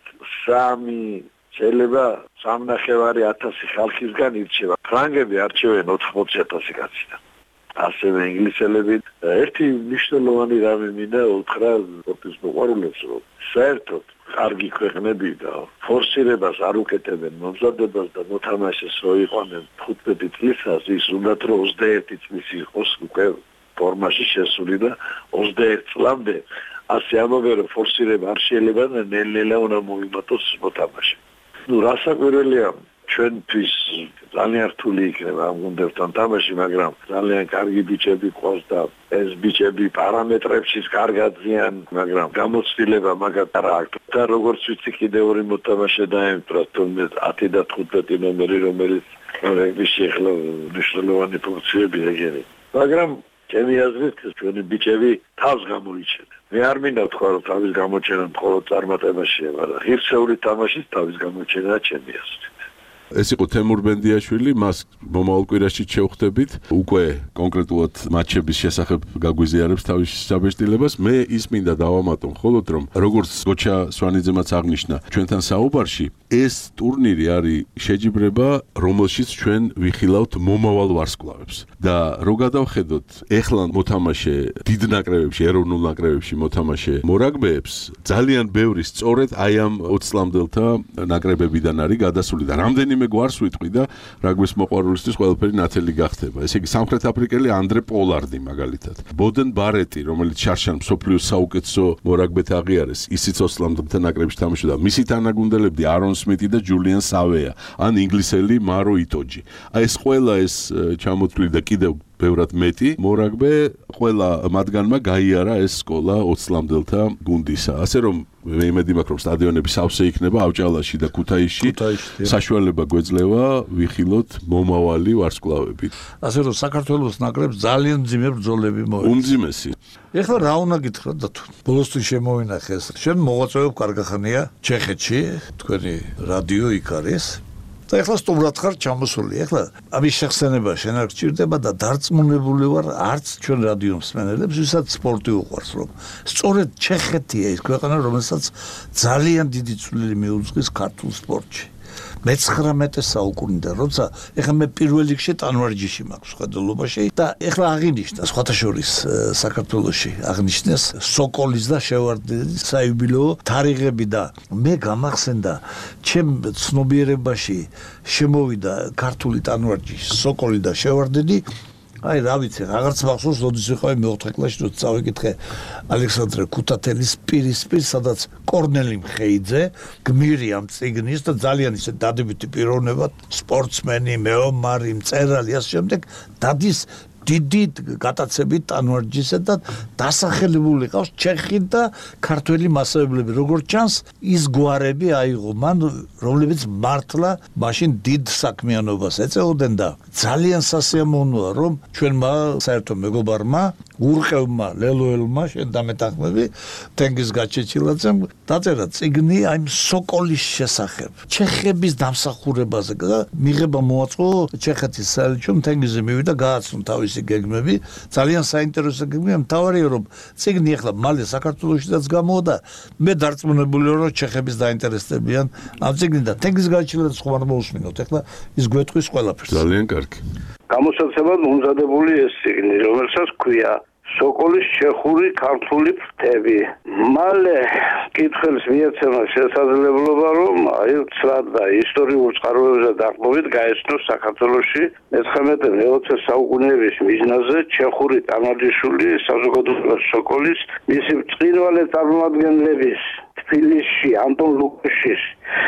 3,500 ხალხისგან ირჩევა. ფრანგები არჩევენ 80,000 კაციდან. ასევე ინგლისელები ერთი მნიშვნელოვანი რამე მინდა უთხრა სპორტის მოყვარულებს, რომ საერთოდ კარგი ქვეყნები და ფორსირებას არ უკეთებენ მომზადებას და მოთამაშეს რო იყვნენ 15 წლისას, ის უნდა რომ 21 წლის იყოს უკვე ფორმაში შესული და 21 წლამდე ასე ამბობენ რომ ფორსირება არ შეიძლება და ნელ-ნელა უნდა მოიმატოს მოთამაშე. ნუ რასაკვირველია ჩვენთვის ძალიან რთული იქნება ამ გუნდებთან თამაში, მაგრამ ძალიან კარგი ბიჭები ყავს და ეს ბიჭები პარამეტრებში კარგად ზიან, მაგრამ გამოცდილება მაგათ არ აქვს. და როგორც ვიცი კიდე ორი მოთამაშე დაემტრა, თუმცა 10 და 15 ნომერი, რომელიც რეგბიში ახლა მნიშვნელოვანი ფუნქციები ეგენი. მაგრამ ჩემი აზრით ჩვენი ბიჭები თავს გამოიჩენენ. მე არ მინდა თქვა რომ თავის გამოჩენა მხოლოდ წარმატებაშია, მაგრამ ღირსეული თამაშის თავის გამოჩენა ჩემი აზრით. ეს იყო თემურ ბენდიაშვილი, მას მომავალ კვირაში შევხვდებით. უკვე კონკრეტულად მატჩების შესახებ გაგვიზიარებს თავის საბეჭდილებას. მე ის მინდა დავამატო მხოლოდ რომ როგორც გოჩა სვანიძემაც აღნიშნა ჩვენთან საუბარში, ეს ტურნირი არის შეჯიბრება, რომელშიც ჩვენ ვიხილავთ მომავალ ვარსკვლავებს. და რო გადავხედოთ ეხლა მოთამაშე დიდ ნაკრებებში, ეროვნულ ნაკრებებში მოთამაშე მორაგბეებს, ძალიან ბევრი სწორედ აი ამ 20 წლამდელთა ნაკრებებიდან არის გადასული და რამდენიმე გვარს ვიტყვი და რაგბის მოყვარულისთვის ყველაფერი ნათელი გახდება. ესე იგი სამხრეთ აფრიკელი ანდრე პოლარდი მაგალითად. ბოდენ ბარეტი, რომელიც შარშან მსოფლიოს საუკეთესო მორაგბეთ აღიარეს, ისიც 20 წლამდელთა ნაკრებში თამაშობდა. მისი თანაგუნდელები არონ სმიტი და ჯულიან სავეა, ან ინგლისელი მარო იტოჯი. აი ეს ყველა ეს ჩამოთვლილი და კიდევ ბევრად მეტი მორაგბე ყველა მათგანმა გაიარა ეს სკოლა 20 წლამდელთა გუნდისა. ასე რომ მე იმედი მაქვს რომ სტადიონები სავსე იქნება ავჭალაში და ქუთაისში. საშუალება გვეძლევა ვიხილოთ მომავალი ვარსკვლავები. ასე რომ საქართველოს ნაკრებს ძალიან მძიმე ბრძოლები მოეწონა. უმძიმესი. ეხლა რა უნდა გითხრა და თუ ბოლოსთვის შემოვინახეს. შენ მოღვაწეობ კარგახანია ჩეხეთში, თქვენი რადიო იქ არის. და ეხლა სტუმრად ხარ ჩამოსული. ეხლა ამის შეხსენება შენ არ გჭირდება და დარწმუნებული ვარ არც ჩვენ რადიო მსმენელებს, ვისაც სპორტი უყვარს, რომ სწორედ ჩეხეთია ის ქვეყანა, რომელსაც ძალიან დიდი წვლილი მიუძღვის ქართულ სპორტში. მე-19 საუკუნიდან, როცა ეხლა მე პირველ რიგში ტანვარჯიში მაქვს ხედელობაში და ეხლა აღინიშნა სხვათა შორის საქართველოში აღნიშნეს სოკოლის და შევარდენის საიუბილეო თარიღები და მე გამახსენდა ჩემ ცნობიერებაში შემოვიდა ქართული ტანვარჯიშის სოკოლი და შევარდენი აი რა ვიცი რაღაც მახსოვს როდის ვიყავი მე-4 კლასში როცა წავიკითხე ალექსანდრე ქუთათელის პირისპირ სადაც კორნელი მხეიძე გმირი ამ წიგნის და ძალიან ისე დადებითი პიროვნება სპორტსმენი მეომარი მწერალი ასე შემდეგ დადის დიდი გატაცებით ტანვარჯიშზე და დასახელებული ყავს ჩეხი და ქართველი მასწავლებლები როგორც ჩანს ის გვარები აიღო მან რომლებიც მართლა მაშინ დიდ საქმიანობას ეწეოდნენ და ძალიან სასიამოვნოა რომ ჩვენმა საერთო მეგობარმა ურყევმა ლელოელმა შენ დამეთანხმები თენგიზ გაჩეჩილაძემ დაწერა წიგნი აი სოკოლის შესახებ ჩეხების დამსახურებაზე და მიღება მოაწყო ჩეხეთის საელჩომ თენგიზი მივიდა გააცნო თავისი გეგმები ძალიან საინტერესო გეგმებია მთავარია რომ წიგნი ახლა მალე საქართველოშიც გამოვიდა მე დარწმუნებული ვარ რომ ჩეხების დაინტერესდებიან ამ წიგნი და თენგიზ გაჩეჩილაძე სხვა არ მოусმინოთ ახლა ის გვეტყვის ყველაფერს ძალიან კარგი გამოსაცემად მომზადებული ეს წიგნი რომელსაც ქვია სოკოლის ჩეხური ქართული ფრთები მალე კითხელს მიეცემა შესაძლებლობა რომ აი ცრად და ისტორიულ წყაროებზე დაყრდნობით გაეცნოს საქართველოში მე-19 საუკუნეების მიზნაზე ჩეხური ტანვარჯიშული საზოგადოება სოკოლის მისი ბრწყინვალე წარმომადგენლების თბილისში ანტონ ლუკაშის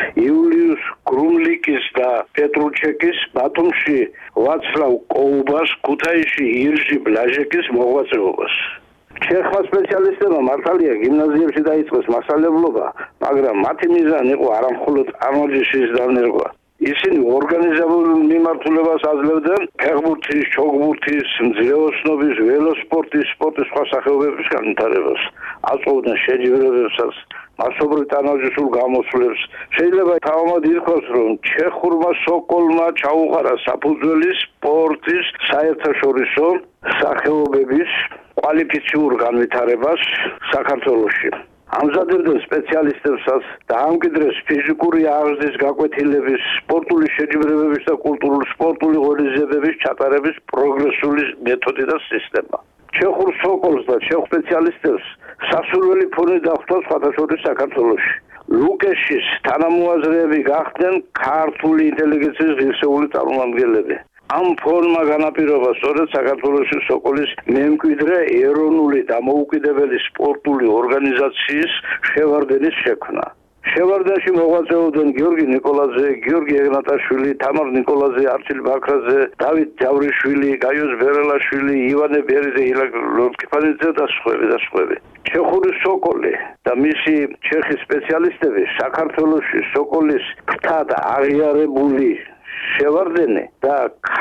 იულიუს გრუმლიკის და პეტრუჩეკის ბათუმში ვაცლავ კოუბას ქუთაისში ირჟი ბლაჟეკის მოღვაწეობას ჩეხმა სპეციალისტებმა მართალია გიმნაზიებში დაიწყეს მასწავლებლობა მაგრამ მათი მიზანი იყო არა მხოლოდ ტანვარჯიშის დანერგვა ისინი ორგანიზებულ მიმართულებას აძლევდნენ ფეხბურთის, ჩოგბურთის, მძეოსნობის, ველოსპორტის, სპორტის სხვა სახეობების განვითარებას აწვევდნენ შეჯიბრებებსაც მასობრივ ტანვარჯიშულ გამოსვლებს შეიძლება თავად ითქვას რომ ჩეხურმა სოკოლმა ჩაუყარა საფუძველი სპორტის საერთაშორისო სახეობების კვალიფიციურ განვითარებას საქართველოში ამზადებდნენ სპეციალისტებსაც და ამკიდრეს ფიზიკური აღზრდის გაკვეთილების, სპორტული შეჯიბრებების და სპორტული ღონისძიებების ჩატარების პროგრესული მეთოდი და სისტემა. ჩეხურ სოკოლს და ჩეხ სპეციალისტებს სასურველი ფონი დახვდა სხვათა შორის საქართველოში. ლუკაშის თანამოაზრეები გახდნენ ქართული ინტელიგენციის ღირსეული წარმომადგენლები. ამ ფორმა განაპირობა სწორედ საქართველოში სოკოლის მემკვიდრე ეროვნული დამოუკიდებელი სპორტული ორგანიზაციის შევარდენის შექმნა. შევარდენში მოღვაწეობდნენ გიორგი ნიკოლაძე, გიორგი ეგნატაშვილი, თამარ ნიკოლაძე, არჩილ ბაქრაძე, დავით ჯავრიშვილი, გაიოს ბერელაშვილი, ივანე ბერიძე, ილაკ ლორკიფანიძე და სხვები. ჩეხური სოკოლი და მისი ჩეხის სპეციალისტები საქართველოში სოკოლის ფრთად აღიარებული შევარდენი და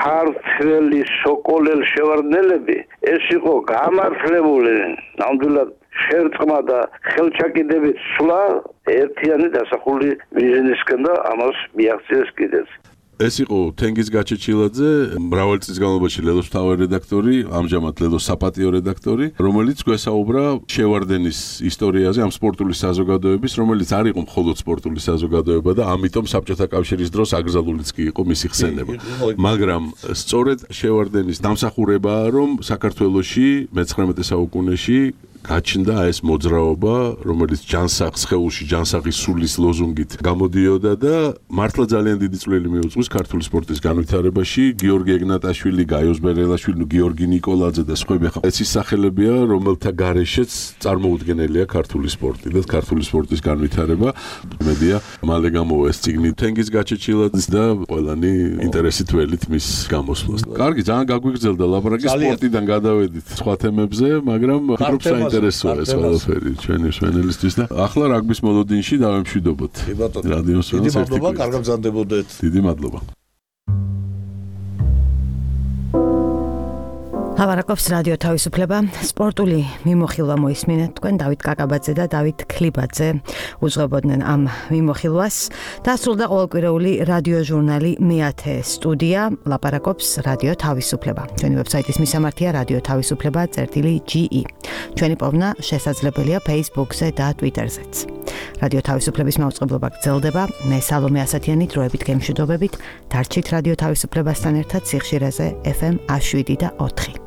ქართველი სოკოლელ შევარდნელები ეს იყო გამართლებული ნამდვილად შერწყმა და ხელჩაკიდებით სვლა ერთიანი დასახული მიზნისკენ და ამას მიაღწიეს კიდეც ეს იყო თენგიზ გაჩეჩილაძე, მრავალი წლის განმავლობაში ლელოს მთავარი რედაქტორი, ამჟამად ლელოს საპატიო რედაქტორი, რომელიც გვესაუბრა შევარდენის ისტორიაზე, ამ სპორტული საზოგადოების, რომელიც არ იყო მხოლოდ სპორტული საზოგადოება და ამიტომ საბჭოთა კავშირის დროს აკრძალულიც კი იყო მისი ხსენება. მაგრამ სწორედ შევარდენის დამსახურებაა, რომ საქართველოში მე-19 საუკუნეში გაჩნდა ეს მოძრაობა, რომელიც ჯანსაღ სხეულში, ჯანსაღის სულის ლოზუნგით გამოდიოდა და მართლა ძალიან დიდი წვლილი მიუძღვის ქართული სპორტის განვითარებაში. გიორგი ეგნატაშვილი, გაიოს ბერელაშვილი, გიორგი ნიკოლაძე და სხვები ხა ეცის სახელებია, რომელთა გარეშეც წარმოუდგენელია ქართული სპორტი და ქართული სპორტის განვითარება. მედია მალე გამოვა ეს წიგნი თენგიზ გაჩეჩილაძის და ყველანი ინტერესით ველით მის გამოსვლას. კარგი, ძალიან გაგვიგრძელდა ლაპარაკი სპორტიდან გადავედით სხვა თემებზე, მაგრამ ინტერესოა ეს ყველაფერი ჩვენი მსმენელისთვის და ახლა რაგბის მოლოდინში დავემშვიდობოთ. რადიოს დიდი მადლობა, კარგად გზანდებოდეთ. დიდი მადლობა. ლაპარაკობს რადიო თავისუფლება. სპორტული მიმოხილვა მოისმინეთ თქვენ დავით კაკაბაძე და დავით ქლიბაძე უძღვებოდნენ ამ მიმოხილვას. დასრულდა ყოველკვირეული რადიო ჟურნალი მე-10 სტუდია. ლაპარაკობს რადიო თავისუფლება. ჩვენი ვებსაიტის მისამართია radioთავისუფლება.ge. ჩვენი პოვნა შესაძლებელია Facebook-ზე და Twitter-ზეც. რადიო თავისუფლების მაუწყებლობა გრძელდება. მე სალომე ასათიანი დროებით გემშვიდობებით. დარჩით რადიო თავისუფლებასთან ერთად სიხშირეზე FM 107 და 4.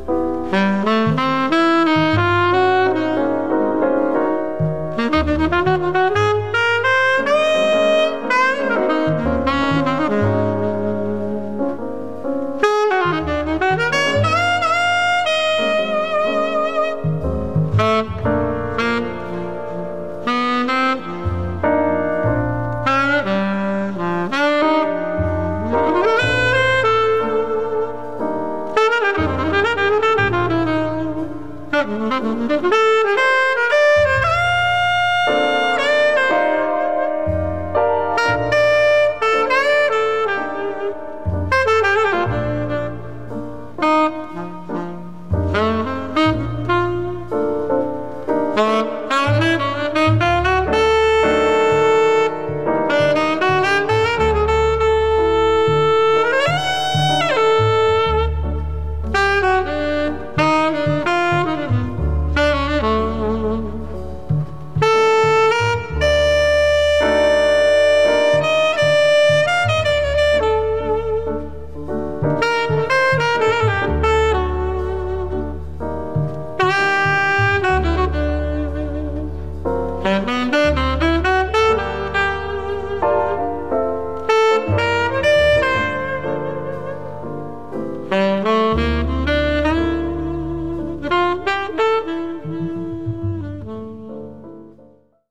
Thank you.